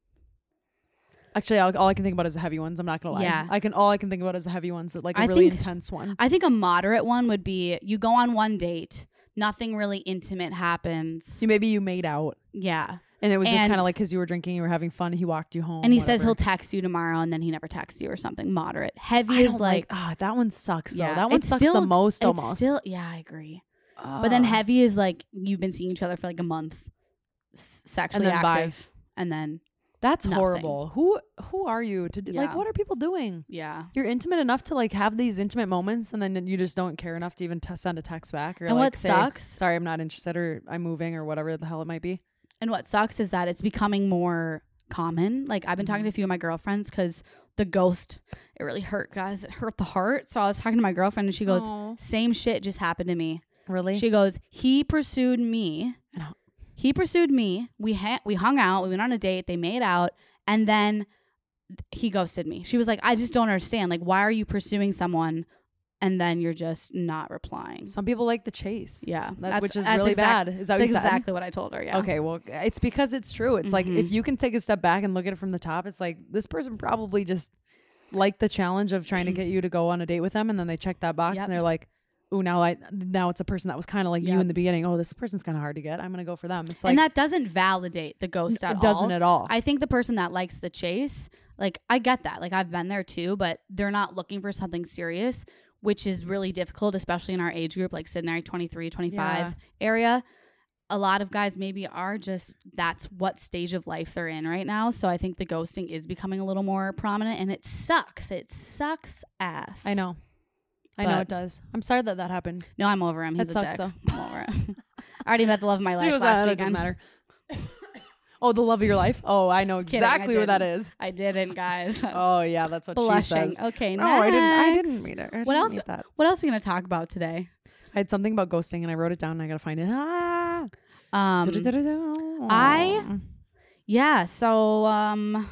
Actually, all, all I can think about is the heavy ones. I'm not gonna lie. Yeah. I can all I can think about is the heavy ones. Like a I really think- intense one. I think a moderate one would be you go on one date, nothing really intimate happens. You maybe you made out, Yeah. and it was just And- kind of like because you were drinking, you were having fun. He walked you home, And he says whatever. he'll text you tomorrow and then he never texts you or something. Moderate. Heavy I is don't like, ah, that one sucks though. Yeah, That one it's sucks still- the most it's almost. still, yeah, I agree. But then Ah. heavy is like you've been seeing each other for like a month, s- sexually then bye. active, and then That's nothing. horrible. Who who are you to do, like? Yeah. What are people doing? yeah. You're intimate enough to like have these intimate moments, and then you just don't care enough to even t- send a text back or And like what say, sucks- sorry, I'm not interested, or I'm moving, or whatever the hell it might be. And what sucks is that it's becoming more common. Like I've been talking to a few of my girlfriends because the ghost, it really hurt, guys. It hurt the heart. So I was talking to my girlfriend and she goes, Aw. same shit just happened to me. Really? She goes, he pursued me. And how- He pursued me. We ha- we hung out. We went on a date. They made out. And then he ghosted me. She was like, I just don't understand. Like, why are you pursuing someone and then you're just not replying? Some people like the chase. Yeah. That- that's- which is that's really exact- bad. Is that That's what you said? exactly what I told her. Yeah. Okay, well, it's because it's true. It's like if Mhm. you can take a step back and look at it from the top, it's like this person probably just liked the challenge of trying to get you to go on a date with them, and then they check that box Yep. and they're like, "Ooh, now I now it's a person that was kind of like you Yep. in the beginning. Oh, this person's kind of hard to get. I'm gonna go for them." It's like And that doesn't validate the ghost at it doesn't all. at all. I think the person that likes the chase, like I get that. Like I've been there too, but they're not looking for something serious, which is really difficult, especially in our age group, like Sydney, twenty-three, twenty-five Yeah. area. A lot of guys maybe are just, that's what stage of life they're in right now. So I think the ghosting is becoming a little more prominent and it sucks. It sucks ass. I know. I know But- it does. I'm sorry that that happened. No, I'm over him. He's That a sucks, dick. I'm over it. I already met the love of my life It was- last uh, it weekend. doesn't matter. Oh, the love of your life? Oh, I know Kidding, I exactly what that didn't. is. I didn't, guys. That's Oh, yeah, that's what blushing. she says. Okay, No, next. I didn't. I didn't mean it. I What didn't else? mean that. What else are we gonna talk about today? I had something about ghosting and I wrote it down and I gotta find it. Ah. Um, I yeah. So um,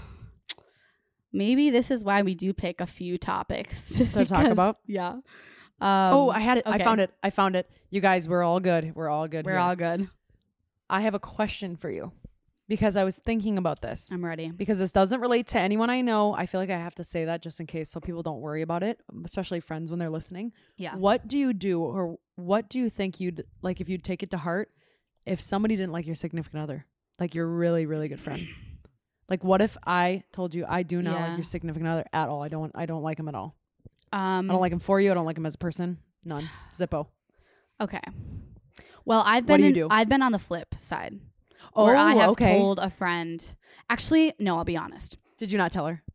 maybe this is why we do pick a few topics just To talk because- about? Yeah. Um, oh, I had it. I okay. found it. I found it. You guys, we're all good. We're all good. We're here. all good. I have a question for you because I was thinking about this. I'm ready. Because this doesn't relate to anyone I know. I feel like I have to say that just in case so people don't worry about it, especially friends when they're listening. Yeah. What do you do or what do you think you'd like if you'd take it to heart if somebody didn't like your significant other? Like your really, really good friend. Like what if I told you I do not Yeah. like your significant other at all? I don't I don't like him at all. Um, I don't like him for you. I don't like him as a person. None. Zippo. Okay. Well, I've What been do you in, do? I've been on the flip side. Oh, where I have okay. told a friend. Actually, no, I'll be honest. Did you not tell her?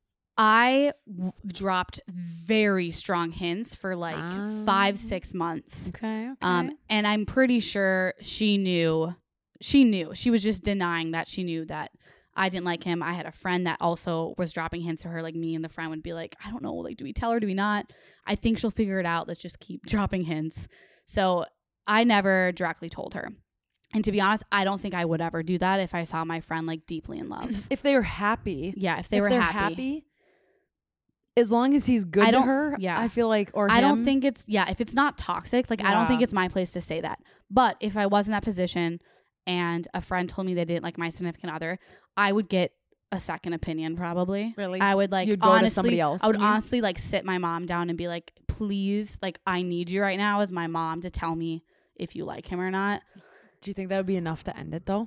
I w- dropped very strong hints for like Ah. five, six months. Okay. Okay. Um, and I'm pretty sure she knew. She knew. She was just denying that she knew that I didn't like him. I had a friend that also was dropping hints to her. Like me and the friend would be like, I don't know. Like, do we tell her? Do we not? I think she'll figure it out. Let's just keep dropping hints. So I never directly told her. And to be honest, I don't think I would ever do that if I saw my friend like deeply in love. if they were happy, Yeah, if they if were they're happy. happy, as long as he's good I to don't- her, yeah. I feel like, or I don't him, think it's, yeah, if it's not toxic, like I don't think Yeah. it's my place to say that. But if I was in that position and a friend told me they didn't like my significant other, I would get a second opinion probably. Really? I would like You'd go to honestly, somebody else, I would you mean? honestly like sit my mom down and be like, please, like I need you right now as my mom to tell me if you like him or not. Do you think that would be enough to end it though?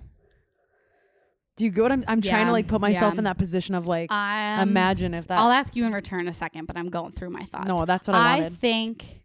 Do you go? What I'm, I'm trying Yeah, to like put myself yeah. in that position of like, I imagine if that. I'll ask you in return in a second, but I'm going through my thoughts. no, that's what I, I wanted. think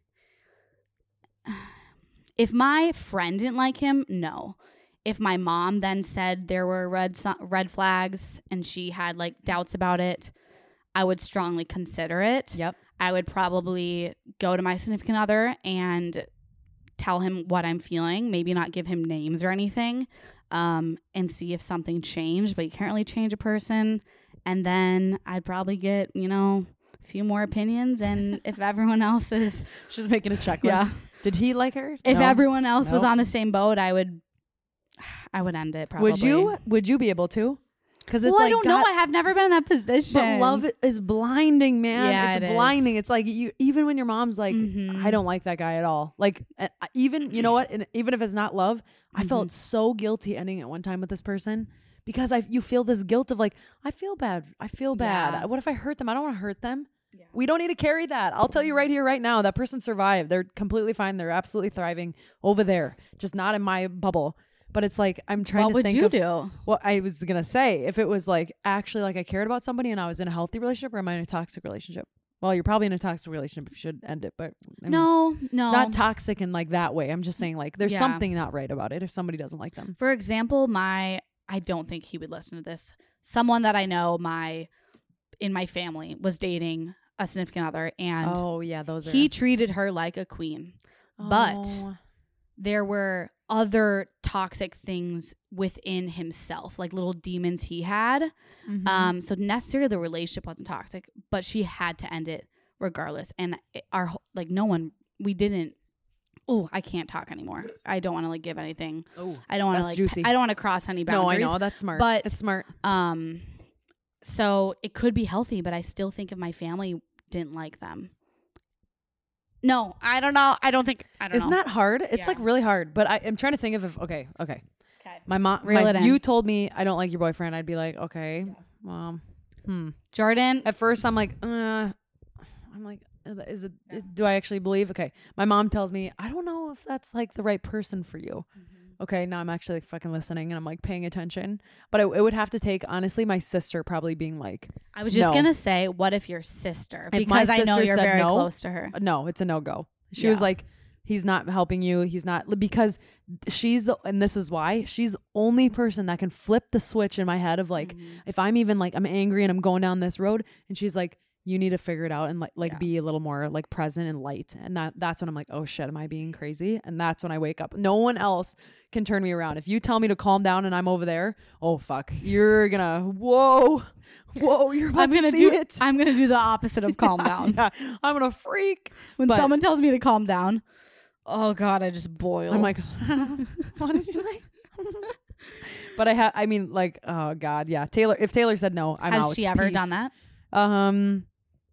if my friend didn't like him, no. If my mom then said there were red su- red flags and she had like doubts about it, I would strongly consider it. Yep. I would probably go to my significant other and tell him what I'm feeling, maybe not give him names or anything, um, and see if something changed. But you can't really change a person. And then I'd probably get, you know, a few more opinions. And if everyone else is, She's making a checklist. Yeah. Did he like her? if No? everyone else was Nope. on the same boat, I would, I would end it probably. Would you? Would you be able to? Because it's Well, like I don't God, know. I have never been in that position. But love is blinding, man. Yeah, it's it is. blinding. It's like you, even when your mom's like, Mhm. I don't like that guy at all. Like, uh, even you know what? And even if it's not love, I felt Mhm. so guilty ending it one time with this person because I you feel this guilt of like, I feel bad. I feel bad. Yeah. What if I hurt them? I don't want to hurt them. Yeah. We don't need to carry that. I'll tell you right here, right now, that person survived. They're completely fine. They're absolutely thriving over there, just not in my bubble. But it's like I'm trying What to would think you of do? what I was gonna say. If it was like actually like I cared about somebody and I was in a healthy relationship, or am I in a toxic relationship? Well, you're probably in a toxic relationship if you should end it, but I mean, No, no. not toxic in like that way. I'm just saying like there's Yeah. something not right about it if somebody doesn't like them. For example, my I don't think he would listen to this. Someone that I know, my in my family, was dating a significant other, and Oh yeah, those are he treated her like a queen. but- Oh. There were other toxic things within himself, like little demons he had. Mhm. Um, so necessarily the relationship wasn't toxic, but she had to end it regardless. And it, our whole- like no one, we didn't. Oh, I can't talk anymore. I don't want to like give anything. oh I don't want to That's like. juicy. I don't want to cross any no, I boundaries. know that's smart, but- it's smart. Um, so it could be healthy, but I still think if my family didn't like them. No, I don't know. I don't think. I don't Isn't know. that hard? It's Yeah. like really hard. But I, I'm trying to think of if okay, okay. Okay. My mom, Reel my, it in. you told me I don't like your boyfriend. I'd be like, okay, well, hmm. Jordan? At first, I'm like, uh, I'm like, is it? Do I actually believe? Okay, my mom tells me I don't know if that's like the right person for you. Okay, now I'm actually like, fucking listening and I'm like paying attention. But it, it would have to take honestly my sister probably being like, I was just No. gonna say, what if your sister? If my Because I know sister you're said very no, close to her. no, it's a no go. She Yeah. was like, he's not helping you. He's not because she's the and this is why she's the only person that can flip the switch in my head of like Mhm. if I'm even like I'm angry and I'm going down this road and she's like, You need to figure it out and like like Yeah. be a little more like present and light. And that that's when I'm like, oh shit, am I being crazy? And that's when I wake up. No one else can turn me around. If you tell me to calm down and I'm over there, oh fuck, you're gonna whoa, whoa, you're about I'm to gonna see do it. I'm gonna do the opposite of calm down. Yeah, I'm gonna freak. When But someone tells me to calm down, oh god, I just boil. I'm like, what did you say? But I have, I mean, like, oh god, yeah. Taylor, if Taylor said no, I'm out. Has she ever Peace. done that? Um,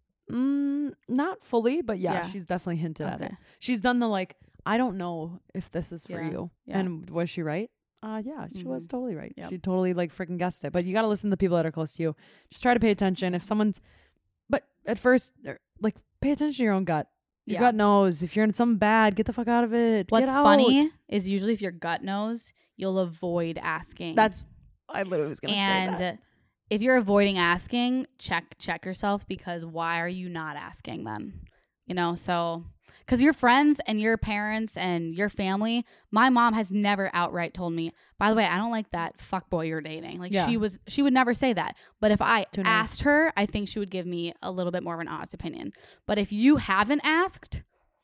mm, not fully, but yeah, Yeah. she's definitely hinted at it. Okay. She's done the like, I don't know if this is for Yeah. you. Yeah. And was she right? Uh, yeah, she was Mhm. totally right. Yep. She totally like freaking guessed it. But you got to listen to the people that are close to you. Just try to pay attention. If someone's, but at first, they're- like, pay attention to your own gut. Your Yeah. gut knows if you're in something bad, get the fuck out of it. What's Get out. funny is usually if your gut knows, you'll avoid asking. That's, I literally was gonna and say that. if you're avoiding asking, check check yourself, because why are you not asking then? You know, so because your friends and your parents and your family, my mom has never outright told me, by the way, I don't like that fuckboy you're dating. Like Yeah. she was, she would never say that. But if I Too nice. asked her, I think she would give me a little bit more of an honest opinion. But if you haven't asked,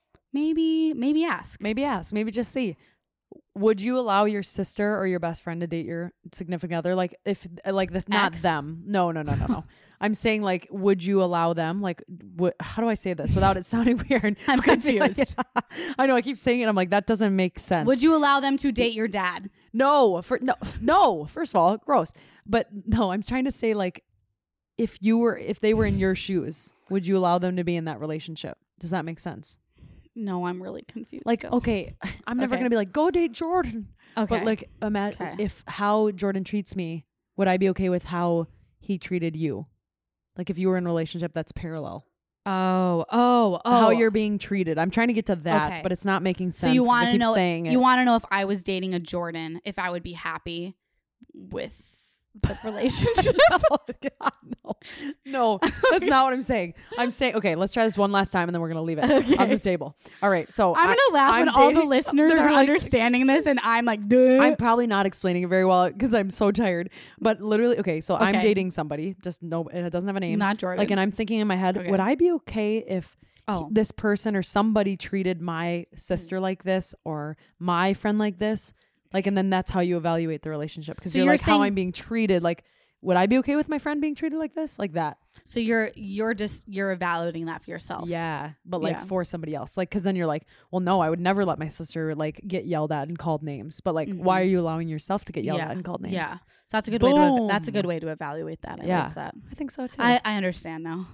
maybe maybe ask. Maybe ask. Maybe just see. Would you allow your sister or your best friend to date your significant other? Like if like this, not Ex? them. No, no, no, no, no. I'm saying like, would you allow them? Like, what? How do I say this without it sounding weird? I'm I feel like- confused. I know. I keep saying it. I'm like, that doesn't make sense. Would you allow them to date your dad? No. For no, no. First of all, gross. But no, I'm trying to say like, if you were, if they were in your shoes, would you allow them to be in that relationship? Does that make sense? No, I'm really confused. Like, Go. okay, I'm never Okay. gonna be like, go date Jordan. okay. But like, imagine Okay. if how Jordan treats me, would I be okay with how he treated you? Like if you were in a relationship that's parallel, oh, oh, oh. how you're being treated. I'm trying to get to that, Okay. but it's not making So sense. you 'cause I want to keep know? saying You it. want to know if I was dating a Jordan, if I would be happy with the relationship? Oh, God, no, no, that's not what I'm saying. I'm saying, okay, let's try this one last time and then we're gonna leave it Okay. on the table. All right, so I'm I- gonna laugh I'm when all the dating- listeners they're are like- understanding this, and I'm like, Duh. I'm probably not explaining it very well because I'm so tired. But literally, okay, so I'm Okay. dating somebody. Just no, it doesn't have a name. not Jordan. Like, and I'm thinking in my head, Okay. would I be okay if oh, this person or somebody treated my sister like this or my friend like this? Like, and then that's how you evaluate the relationship because So you're, you're like, how saying- I'm being treated. Like, would I be okay with my friend being treated like this? Like that? so you're you're just you're evaluating that for yourself. Yeah, but like Yeah. for somebody else. Like, because then you're like, well, no, I would never let my sister like get yelled at and called names. But like, why Mhm. are you allowing yourself to get yelled Yeah. at and called names? Yeah. So that's a good way to ev- that's a Boom. good way to evaluate that. I Yeah. liked that. I think so too. I, I understand now.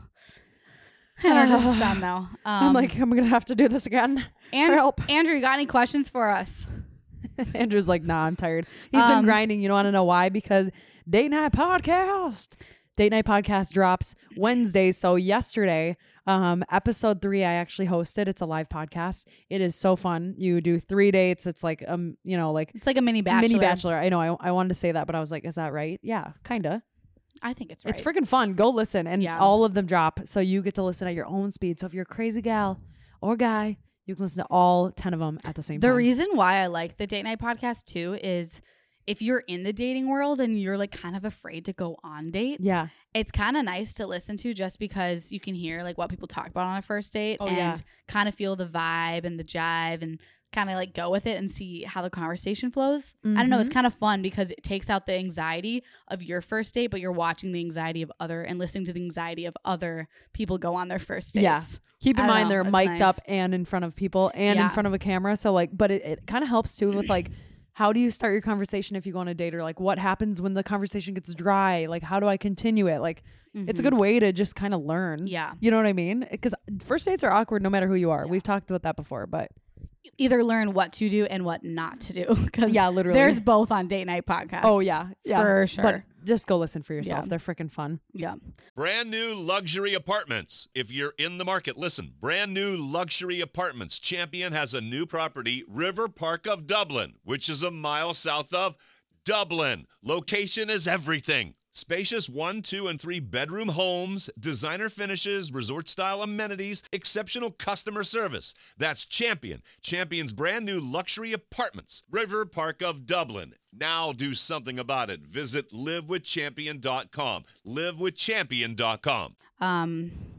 I understand now. Um, I'm like, I'm gonna have to do this again. and, help. Andrew, you got any questions for us? Andrew's like, nah, I'm tired. He's Um, been grinding. You don't want to know why? Because Date Night Podcast. Date Night Podcast drops Wednesday. So yesterday, um, episode three, I actually hosted. It's a live podcast. It is so fun. You do three dates. It's like, um, you know, like It's like a mini bachelor. mini bachelor. I know. I, I wanted to say that, but I was like, is that right? Yeah, kind of. I think it's right. It's freaking fun. Go listen. And Yeah. all of them drop. So you get to listen at your own speed. So if you're a crazy gal or guy, you can listen to all ten of them at the same The time. reason why I like the date night podcast too is if you're in the dating world and you're like kind of afraid to go on dates, Yeah. it's kind of nice to listen to just because you can hear like what people talk about on a first date Oh, and yeah. kind of feel the vibe and the jive and kind of like go with it and see how the conversation flows. I don't know. It's Mhm. kind of fun because it takes out the anxiety of your first date, but you're watching the anxiety of other and listening to the anxiety of other people go on their first dates. Yeah. Keep in I don't mind know, they're it's mic'd nice. up and in front of people and in Yeah. front of a camera. So like, but it, it kind of helps too with like, how do you start your conversation if you go on a date, or like what happens when the conversation gets dry? Like, how do I continue it? Like, it's a Mhm. good way to just kind of learn. Yeah. You know what I mean? Because first dates are awkward no matter who you are. We've talked about that before, but Either learn what to do and what not to do. Because yeah, literally. there's both on date night podcasts. oh yeah, yeah, For sure. But just go listen for yourself. Yeah. They're freaking fun. Yeah. Brand new luxury apartments. If you're in the market, listen. Brand new luxury apartments. Champion has a new property, River Park of Dublin, which is a mile south of Dublin. Location is everything. Spacious one, two, and three bedroom homes, designer finishes, resort style amenities, exceptional customer service. That's Champion. Champion's brand new luxury apartments, River Park of Dublin. Now do something about it. Visit live with champion dot com. live with champion dot com. Um,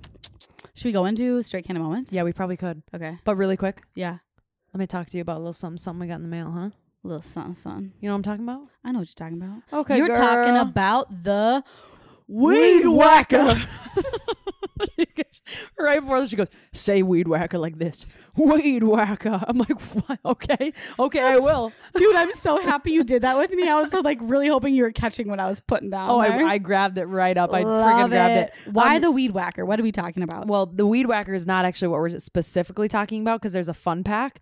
Should we go into straight Canada moments? Yeah, we probably could. Okay. But really quick, Yeah. let me talk to you about a little something, something we got in the mail, huh? A little son, son. You know what I'm talking about? I know what you're talking about. Okay, You're talking girl. about the Weed whacker. Right before this, she goes, say weed whacker like this. Weed whacker. I'm like, what? Okay. Okay, I will. Dude, I'm so happy you did that with me. I was so, like really hoping you were catching what I was putting down. Oh, there. I, I grabbed it right up. I Love freaking grabbed it. Why Um, the weed whacker? What are we talking about? Well, the weed whacker is not actually what we're specifically talking about because there's a fun pack.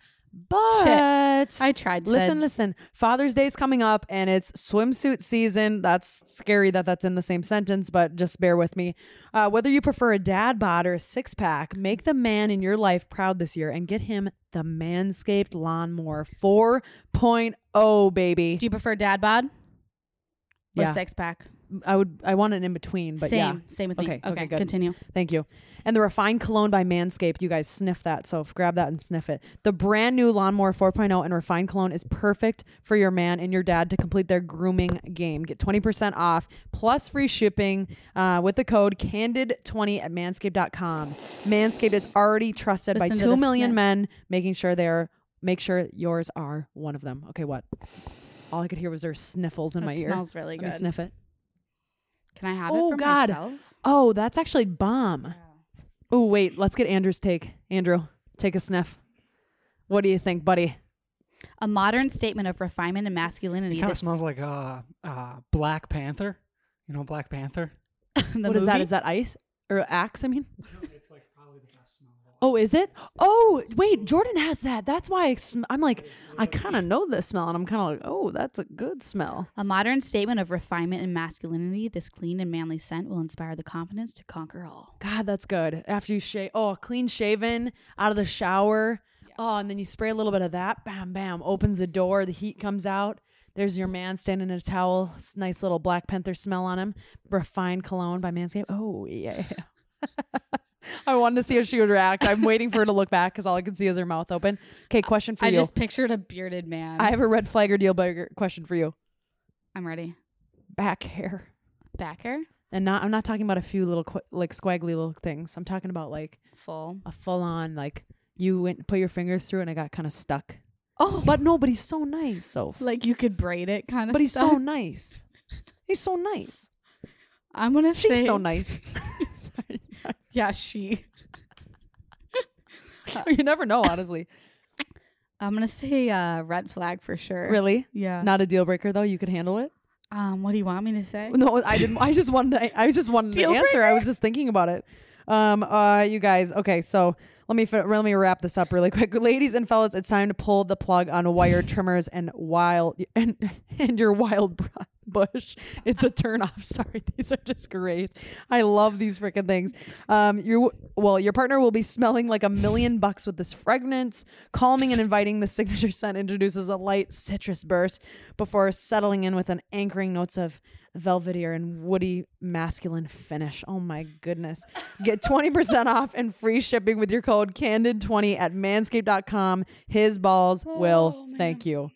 But I tried. listen, said, listen. Father's Day's coming up and it's swimsuit season. That's scary that that's in the same sentence, but just bear with me. Uh, whether you prefer a dad bod or a six pack, make the man in your life proud this year and get him the Manscaped Lawnmower four point oh, baby. Do you prefer dad bod or Yeah. six pack? I would. I want an in between, but same, yeah. same with Okay, me. okay, Okay, good. continue. Thank you. And the Refined Cologne by Manscaped. You guys sniff that. So grab that and sniff it. The brand new Lawnmower four point oh and Refined Cologne is perfect for your man and your dad to complete their grooming game. Get twenty percent off plus free shipping uh, with the code candid twenty at manscaped dot com. Manscaped is already trusted Listen by to two the million sniff. men, making sure they're, make sure yours are one of them. Okay, what? All I could hear was their sniffles in That my ear. smells really Let me good. sniff it. Can I have Oh, it for God. myself? Oh, that's actually bomb. Oh, wait. Let's get Andrew's take. Andrew, take a sniff. What do you think, buddy? A modern statement of refinement and masculinity. It kind of This- smells like uh, uh, Black Panther. You know Black Panther? the What is that? movie? Is that ice? Or axe, I mean? It's like probably the best smell of all. Oh, is it? Oh, wait. Jordan has that. That's why I sm- I'm like, I kind of know this smell. And I'm kind of like, oh, that's a good smell. A modern statement of refinement and masculinity. This clean and manly scent will inspire the confidence to conquer all. God, that's good. After you shave, oh, clean shaven, out of the shower. Oh, and then you spray a little bit of that. Bam, bam. Opens the door. The heat comes out. There's your man standing in a towel. S- Nice little Black Panther smell on him. Refined cologne by Manscaped. Oh, yeah. I wanted to see how she would react. I'm waiting for her to look back because all I can see is her mouth open. Okay, question for I you. just pictured a bearded man. I have a red flag or deal breaker question for you. I'm ready. Back hair. Back hair? And not I'm not talking about a few little qu- like squiggly little things. I'm talking about like Full. a full on like you went put your fingers through and it got kind of stuck. Oh, But no, but he's so nice, so like you could braid it kind of but he's stuff. so nice. He's so nice. I'm going to say. She's so nice. Sorry, sorry. Yeah, she. You never know, honestly. I'm going to say uh, red flag for sure. Really? Yeah. Not a deal breaker though. You could handle it. Um, what do you want me to say? No, I didn't. I just wanted. To, I just wanted Deal an answer. I was just thinking about it. Um. Uh. You guys. Okay. So let me fi- let me wrap this up really quick, ladies and fellas. It's time to pull the plug on wire trimmers and wild and and your wild br- bush. It's a turn off. Sorry, these are just great. I love these freaking things. Um. You well, your partner will be smelling like a million bucks with this fragrance, calming and inviting. The signature scent introduces a light citrus burst before settling in with an anchoring notes of velvetier and woody masculine finish. Oh my goodness. Get twenty percent off and free shipping with your code candid twenty at manscaped dot com. His balls will Oh, man. thank you.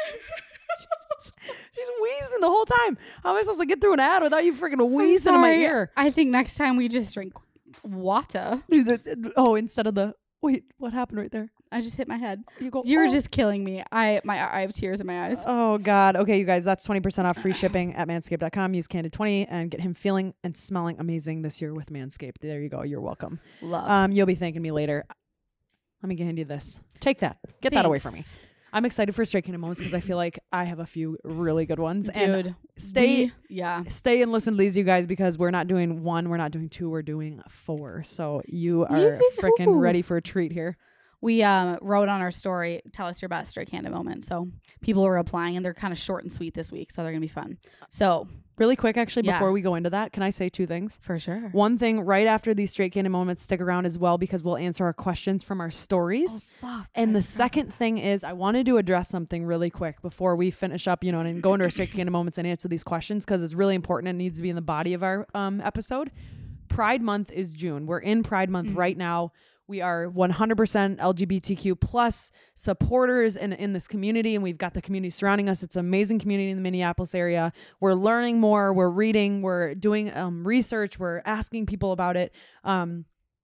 She's wheezing the whole time. How am I supposed to get through an ad without you freaking I'm wheezing in my sorry. ear? I think next time we just drink water. Oh, instead of the wait, what happened right there? I just hit my head. You go. You're oh. just killing me. I my I have tears in my eyes. Oh God. Okay, you guys, that's twenty percent off free shipping at manscaped dot com. Use candid twenty and get him feeling and smelling amazing this year with Manscaped. There you go. You're welcome. Love. Um, you'll be thanking me later. Let me hand you this. Take that. Get that away from me. Thanks. I'm excited for Straight Kingdom moments because I feel like I have a few really good ones. And Dude. stay we- yeah. stay and listen to these, you guys, because we're not doing one, we're not doing two, we're doing four. So you are Yoo-hoo. freaking ready for a treat here. We um, wrote on our story, tell us your best Straight Candid moment. So people were applying and they're kind of short and sweet this week. So they're going to be fun. So Really quick, actually, Yeah. before we go into that, can I say two things? for sure. One thing right after these Straight Candid moments, stick around as well because we'll answer our questions from our stories. Oh, fuck. And I the forgot. second thing is, I wanted to address something really quick before we finish up, you know, and go into our Straight Candid moments and answer these questions because it's really important and needs to be in the body of our um, episode. Pride Month is June. We're in Pride Month Mhm. right now. We are one hundred percent L G B T Q plus supporters in, in this community, and we've got the community surrounding us. It's an amazing community in the Minneapolis area. We're learning more. We're reading. We're doing um, research. We're asking people about it. Um,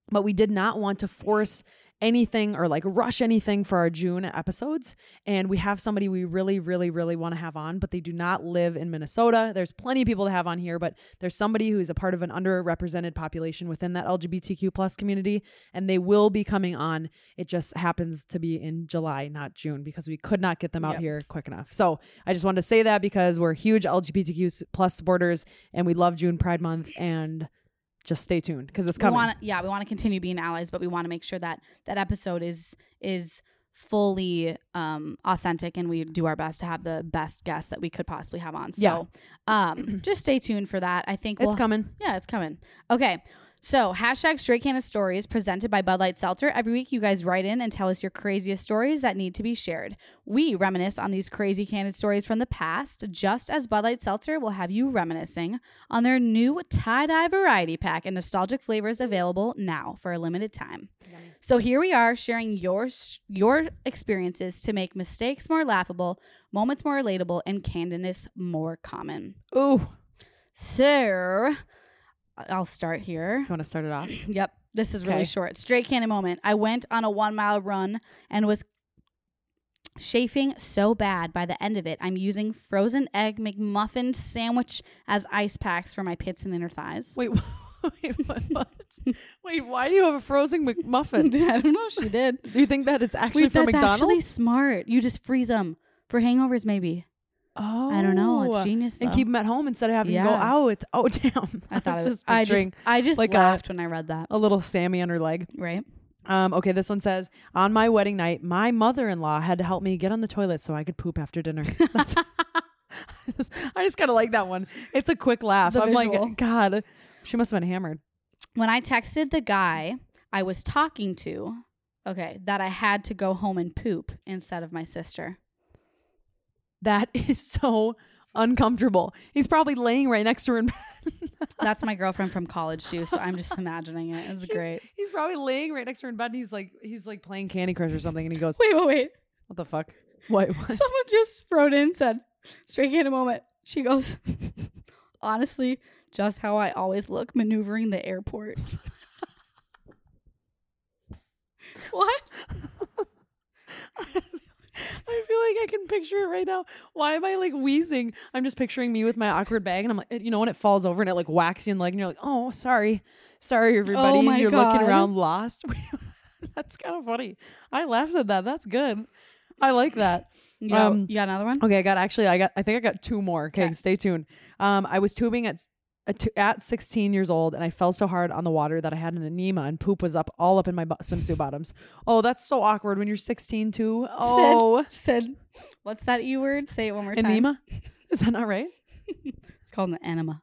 but we did not want to force anything or like rush anything for our June episodes. And we have somebody we really, really, really want to have on, but they do not live in Minnesota. There's plenty of people to have on here, but there's somebody who is a part of an underrepresented population within that L G B T Q plus community, and they will be coming on. It just happens to be in July, not June, because we could not get them out Yep. here quick enough. So I just wanted to say that because we're huge L G B T Q plus supporters and we love June Pride Month, and just stay tuned because it's We coming. wanna, yeah, we want to continue being allies, but we want to make sure that that episode is is fully um, authentic, and we do our best to have the best guests that we could possibly have on. So Yeah. um, just stay tuned for that. I think It's we'll, coming. Yeah, it's coming. Okay. So hashtag Straight Canada Stories presented by Bud Light Seltzer. Every week you guys write in and tell us your craziest stories that need to be shared. We reminisce on these crazy candid stories from the past, just as Bud Light Seltzer will have you reminiscing on their new tie-dye variety pack and nostalgic flavors available now for a limited time. So here we are sharing your your experiences to make mistakes more laughable, moments more relatable, and candidness more common. Ooh. So I'll start here. You want to start it off? Yep. This is really Okay. short. Straight cannon moment. I went on a one mile run and was chafing so bad by the end of it. I'm using frozen egg McMuffin sandwich as ice packs for my pits and inner thighs. Wait, wait, what? what? Wait, why do you have a frozen McMuffin? I don't know if she did. Do you think that it's actually Wait, from that's McDonald's? actually smart. You just freeze them for hangovers, maybe. oh, I don't know. It's genius. And though. keep them at home instead of having to go Yeah. out. Oh, damn. I thought was it was, just I picturing just I just like a- laughed when I read that. a little Sammy on her leg. Right. Um, okay, this one says, on my wedding night, my mother-in-law had to help me get on the toilet so I could poop after dinner. That's- I just, I just kind of like that one. It's a quick laugh. The I'm visual. like, God, she must have been hammered. When I texted the guy I was talking to, okay, that I had to go home and poop instead of my sister. That is so uncomfortable. He's probably laying right next to her in bed. That's my girlfriend from college too, so I'm just imagining it. It's She's- great. He's probably laying right next to her in bed. And he's like, he's like playing Candy Crush or something, and he goes, Wait, wait, wait. "What the fuck? What? what? Someone just wrote in, said, straight in a moment. She goes, honestly, just how I always look maneuvering the airport. What? I feel like I can picture it right now. Why am I like wheezing? I'm just picturing me with my awkward bag, and I'm like, you know, when it falls over and it like whacks you in the leg, and you're like, oh, sorry, sorry, everybody. Oh my you're God. looking around lost. That's kind of funny. I laughed at that. That's good. I like that. You got, Um, you got another one? Okay, I got actually, I got, I think I got two more. Okay, Okay. stay tuned. Um, I was tubing at at t- at sixteen years old, and I fell so hard on the water that I had an enema, and poop was up all up in my bu- swimsuit bottoms. Oh, that's so awkward when you're sixteen too. Oh, Said, what's that E word? Say it one more time. enema? Is that not right? It's called an enema.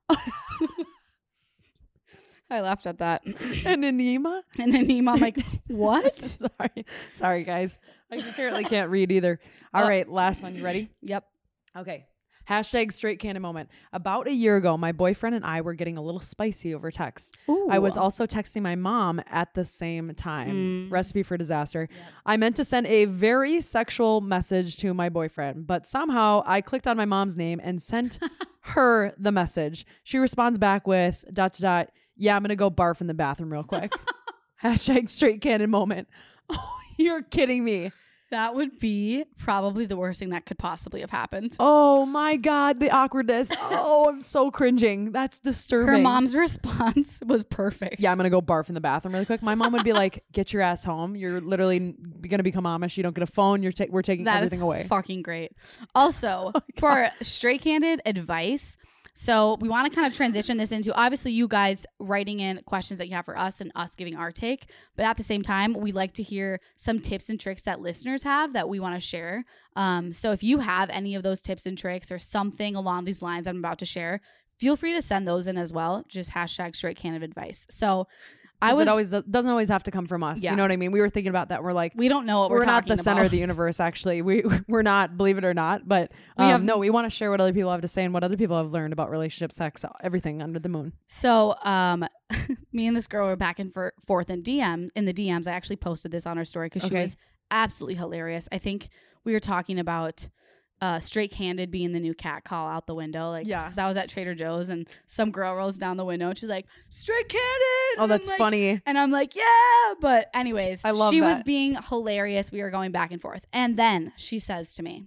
I laughed at that. An enema? An enema. I'm like, what? Sorry, sorry, guys. I apparently can't read either. All Uh, right, last one. You ready? Yep. Okay. Hashtag straight cannon moment. About a year ago, my boyfriend and I were getting a little spicy over text. I was Ooh. also texting my mom at the same time. Mm. Recipe for disaster. I meant to send a very sexual message to my boyfriend, but somehow I clicked on my mom's name and sent her the message. She responds back with dot dot dot. Yeah, I'm gonna go barf in the bathroom real quick. Hashtag straight cannon moment. Oh, you're kidding me. That would be probably the worst thing that could possibly have happened. Oh my God, the awkwardness. Oh, I'm so cringing. That's disturbing. Her mom's response was perfect. Yeah, I'm gonna go barf in the bathroom really quick. My mom would be like, "Get your ass home. You're literally n- gonna become Amish. You don't get a phone. You're ta- we're taking That is everything away." fucking great. Also, for straight candid advice, so we want to kind of transition this into obviously you guys writing in questions that you have for us and us giving our take, but at the same time, we like to hear some tips and tricks that listeners have that we want to share. Um, so if you have any of those tips and tricks or something along these lines I'm about to share, feel free to send those in as well. Just hashtag straight candid advice. So I 'Cause was it always doesn't always have to come from us. Yeah. You know what I mean? We were thinking about that. We're like, we don't know what we're, we're, not talking the center about. of the universe. Actually, we we're not. Believe it or not, but We um, have- no, we want to share what other people have to say and what other people have learned about relationships, sex, everything under the moon. So, um, me and this girl were back and for- forth in D M in the D Ms. I actually posted this on our story because she Okay. was absolutely hilarious. I think we were talking about uh, straight candid being the new cat call out the window. Like, Yeah. because I was at Trader Joe's and some girl rolls down the window and she's like, straight candid. Oh, And that's I'm like- funny. And I'm like, yeah. But anyways, I love she was that. being hilarious. We were going back and forth. And then she says to me,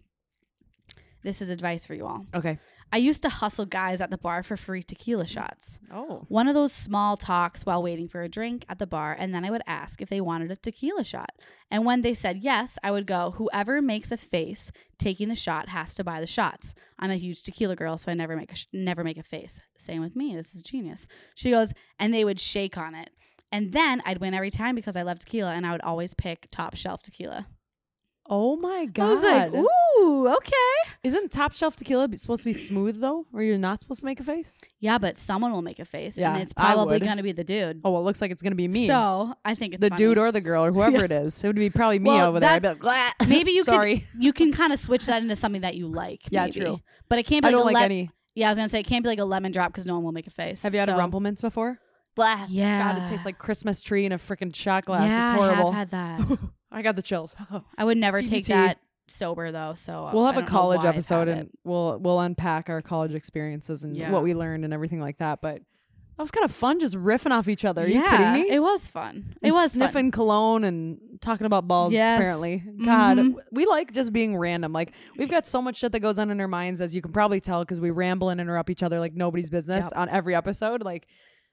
this is advice for you all. Okay. I used to hustle guys at the bar for free tequila shots. Oh. One of those small talks while waiting for a drink at the bar, and then I would ask if they wanted a tequila shot. And when they said yes, I would go, whoever makes a face taking the shot has to buy the shots. I'm a huge tequila girl, so I never make a sh- never make a face. Same with me. This is genius. She goes, and they would shake on it. And then I'd win every time because I love tequila, and I would always pick top shelf tequila. Oh my God. I was like, ooh, okay. Isn't top shelf tequila be- supposed to be smooth though? Or you're not supposed to make a face? Yeah, but someone will make a face, Yeah, and it's I probably would. going to be the dude. Oh, well, it looks like it's going to be me. So I think it's the funny. dude or the girl or whoever Yeah. it is. It would be probably me Well, over there. I'd be that- like, "Blah." Maybe you Sorry. could you can kind of switch that into something that you like. Yeah, maybe. true. But it can't be I like don't a like le- any. Yeah, I was gonna say it can't be like a lemon drop because no one will make a face. Have you had so, a Rumplemints before? Blah. Yeah. God, it tastes like Christmas tree in a freaking shot glass. Yeah, it's horrible. I have had that. I got the chills. I would never T B take T. that sober though. So We'll I have a don't know college why I've episode had and it. we'll we'll unpack our college experiences and Yeah. what we learned and everything like that. But that was kind of fun just riffing off each other. Are you yeah, kidding me? it was fun. It And was sniffing fun. cologne and talking about balls. Yes. Apparently, God, Mhm. w- we like just being random. Like we've got so much shit that goes on in our minds, as you can probably tell, because we ramble and interrupt each other like nobody's business Yep. on every episode. Like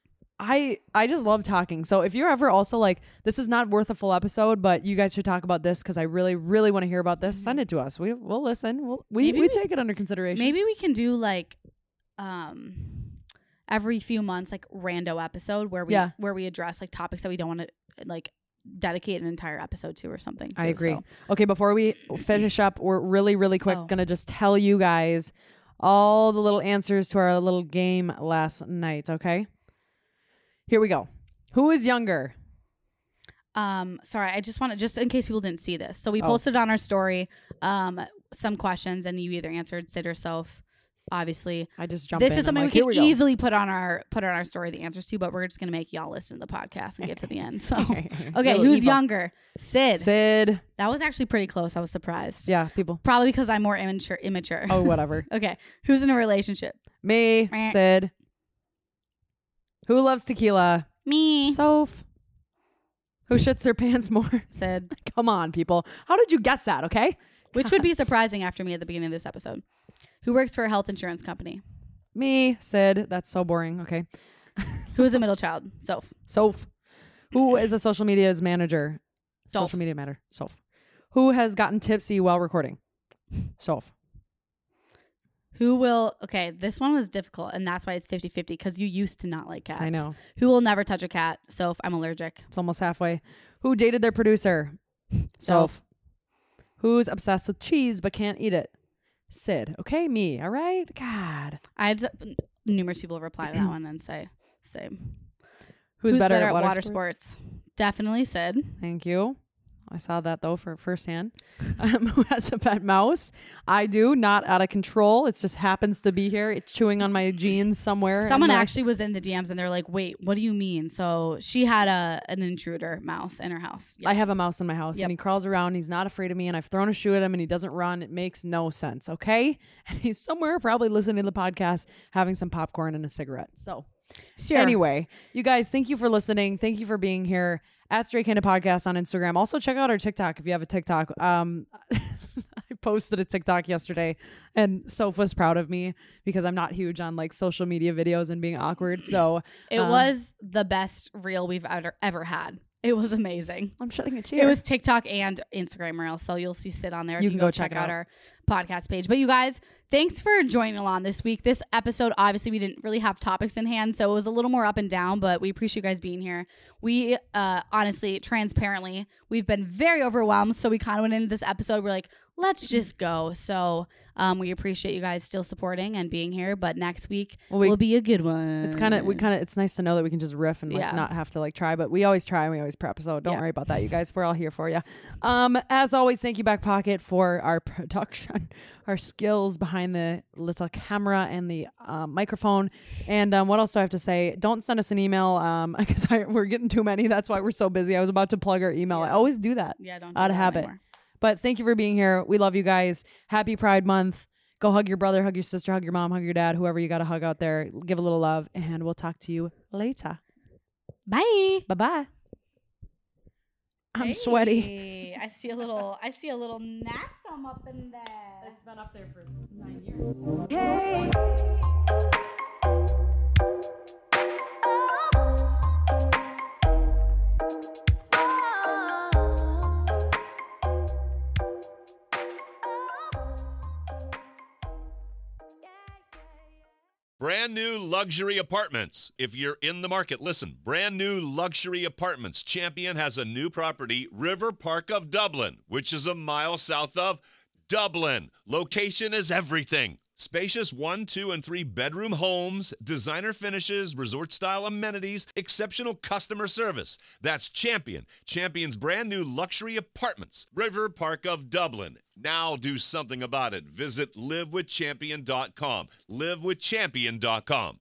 I, I just love talking. So if you're ever also like, this is not worth a full episode, but you guys should talk about this because I really, really want to hear about this. Send it to us. We we'll listen. We'll, we Maybe we we- take it under consideration. Maybe we can do like, um, every few months like rando episode where we Yeah. where we address like topics that we don't want to like dedicate an entire episode to or something. I too, agree. so. Okay, before we finish up, we're really, really quick Oh. gonna just tell you guys all the little answers to our little game last night. Okay, here we go. Who is younger? Um, sorry, I just want to just in case people didn't see this. So we Oh. posted on our story um some questions, and you either answered Sid or Soph. Obviously, I just jumped this in. is something I'm like, we here can we go. easily put on our put on our story the answers to, but we're just gonna make y'all listen to the podcast and get to the end. So okay, Little who's evil. younger? Sid. Sid. That was actually pretty close. I was surprised. Yeah, people. Probably because I'm more immature. Immature. Oh, whatever. Okay, who's in a relationship? Me, Meh. Sid. Who loves tequila? Me. Soph. Who shits their pants more? Sid. Come on, people. How did you guess that? Okay. Which would be surprising after me at the beginning of this episode. Who works for a health insurance company? Me, Sid. That's so boring. Okay. Who is a middle child? Soph. Soph. Who is a social media's manager? Soph. Social media matter. Soph. Who has gotten tipsy while recording? Soph. Who will, okay, this one was difficult, and that's why it's fifty-fifty, because you used to not like cats. I know. Who will never touch a cat? Soph, I'm allergic. It's almost halfway. Who dated their producer? Soph. Who's obsessed with cheese but can't eat it? Sid. Okay, me. All right. God. I had s- numerous people reply to that one and say, same. Who's, better, at water, sports? sports? Definitely Sid. Thank you. I saw that though for firsthand. Um, who has a pet mouse? I do. Not out of control. It just happens to be here. It's chewing on my jeans somewhere. Someone and, uh, actually was in the D Ms and they're like, wait, what do you mean? So she had a an intruder mouse in her house. Yeah. I have a mouse in my house Yep. and he crawls around. He's not afraid of me and I've thrown a shoe at him and he doesn't run. It makes no sense. Okay. And he's somewhere probably listening to the podcast, having some popcorn and a cigarette. So Sure. anyway, you guys, thank you for listening. Thank you for being here at Straight Candid Podcast on Instagram. Also check out our TikTok if you have a TikTok. Um, I posted a TikTok yesterday and Soph was proud of me because I'm not huge on like social media videos and being awkward. So It um, was the best reel we've ever, ever had. It was amazing. I'm shutting a chair. It was TikTok and Instagram Reels, so you'll see Sid on there. You if can go go check check it out out. our podcast page. But you guys, thanks for joining along this week. This episode, obviously, we didn't really have topics in hand, so it was a little more up and down. But we appreciate you guys being here. We, uh, honestly, transparently, we've been very overwhelmed. So we kind of went into this episode. We're like, let's just go. So um, we appreciate you guys still supporting and being here. But next week Well, we- will be a good one. It's kind of we kind of it's nice to know that we can just riff and like Yeah. not have to like try, but we always try and we always prep. So don't Yeah. worry about that, you guys. We're all here for you. Um, as always, thank you Back Pocket for our production, our skills behind the little camera and the um, microphone. And um, what else do I have to say? Don't send us an email um because we're getting too many. That's why we're so busy. I was about to plug our email. I Yeah. always do that Yeah, don't do out of that habit. anymore. But thank you for being here. We love you guys. Happy Pride Month. Go hug your brother, hug your sister, hug your mom, hug your dad, whoever you got to hug out there. Give a little love, and we'll talk to you later. Bye. Bye-bye. I'm Hey, sweaty. I see a little. I see a little Nassum up in there. It's been up there for nine years. Hey. Brand new luxury apartments. If you're in the market, listen. Brand new luxury apartments. Champion has a new property, River Park of Dublin, which is a mile south of Dublin. Location is everything. Spacious one, two, and three bedroom homes, designer finishes, resort-style amenities, exceptional customer service. That's Champion. Champion's brand new luxury apartments, River Park of Dublin. Now do something about it. Visit live with champion dot com. live with champion dot com.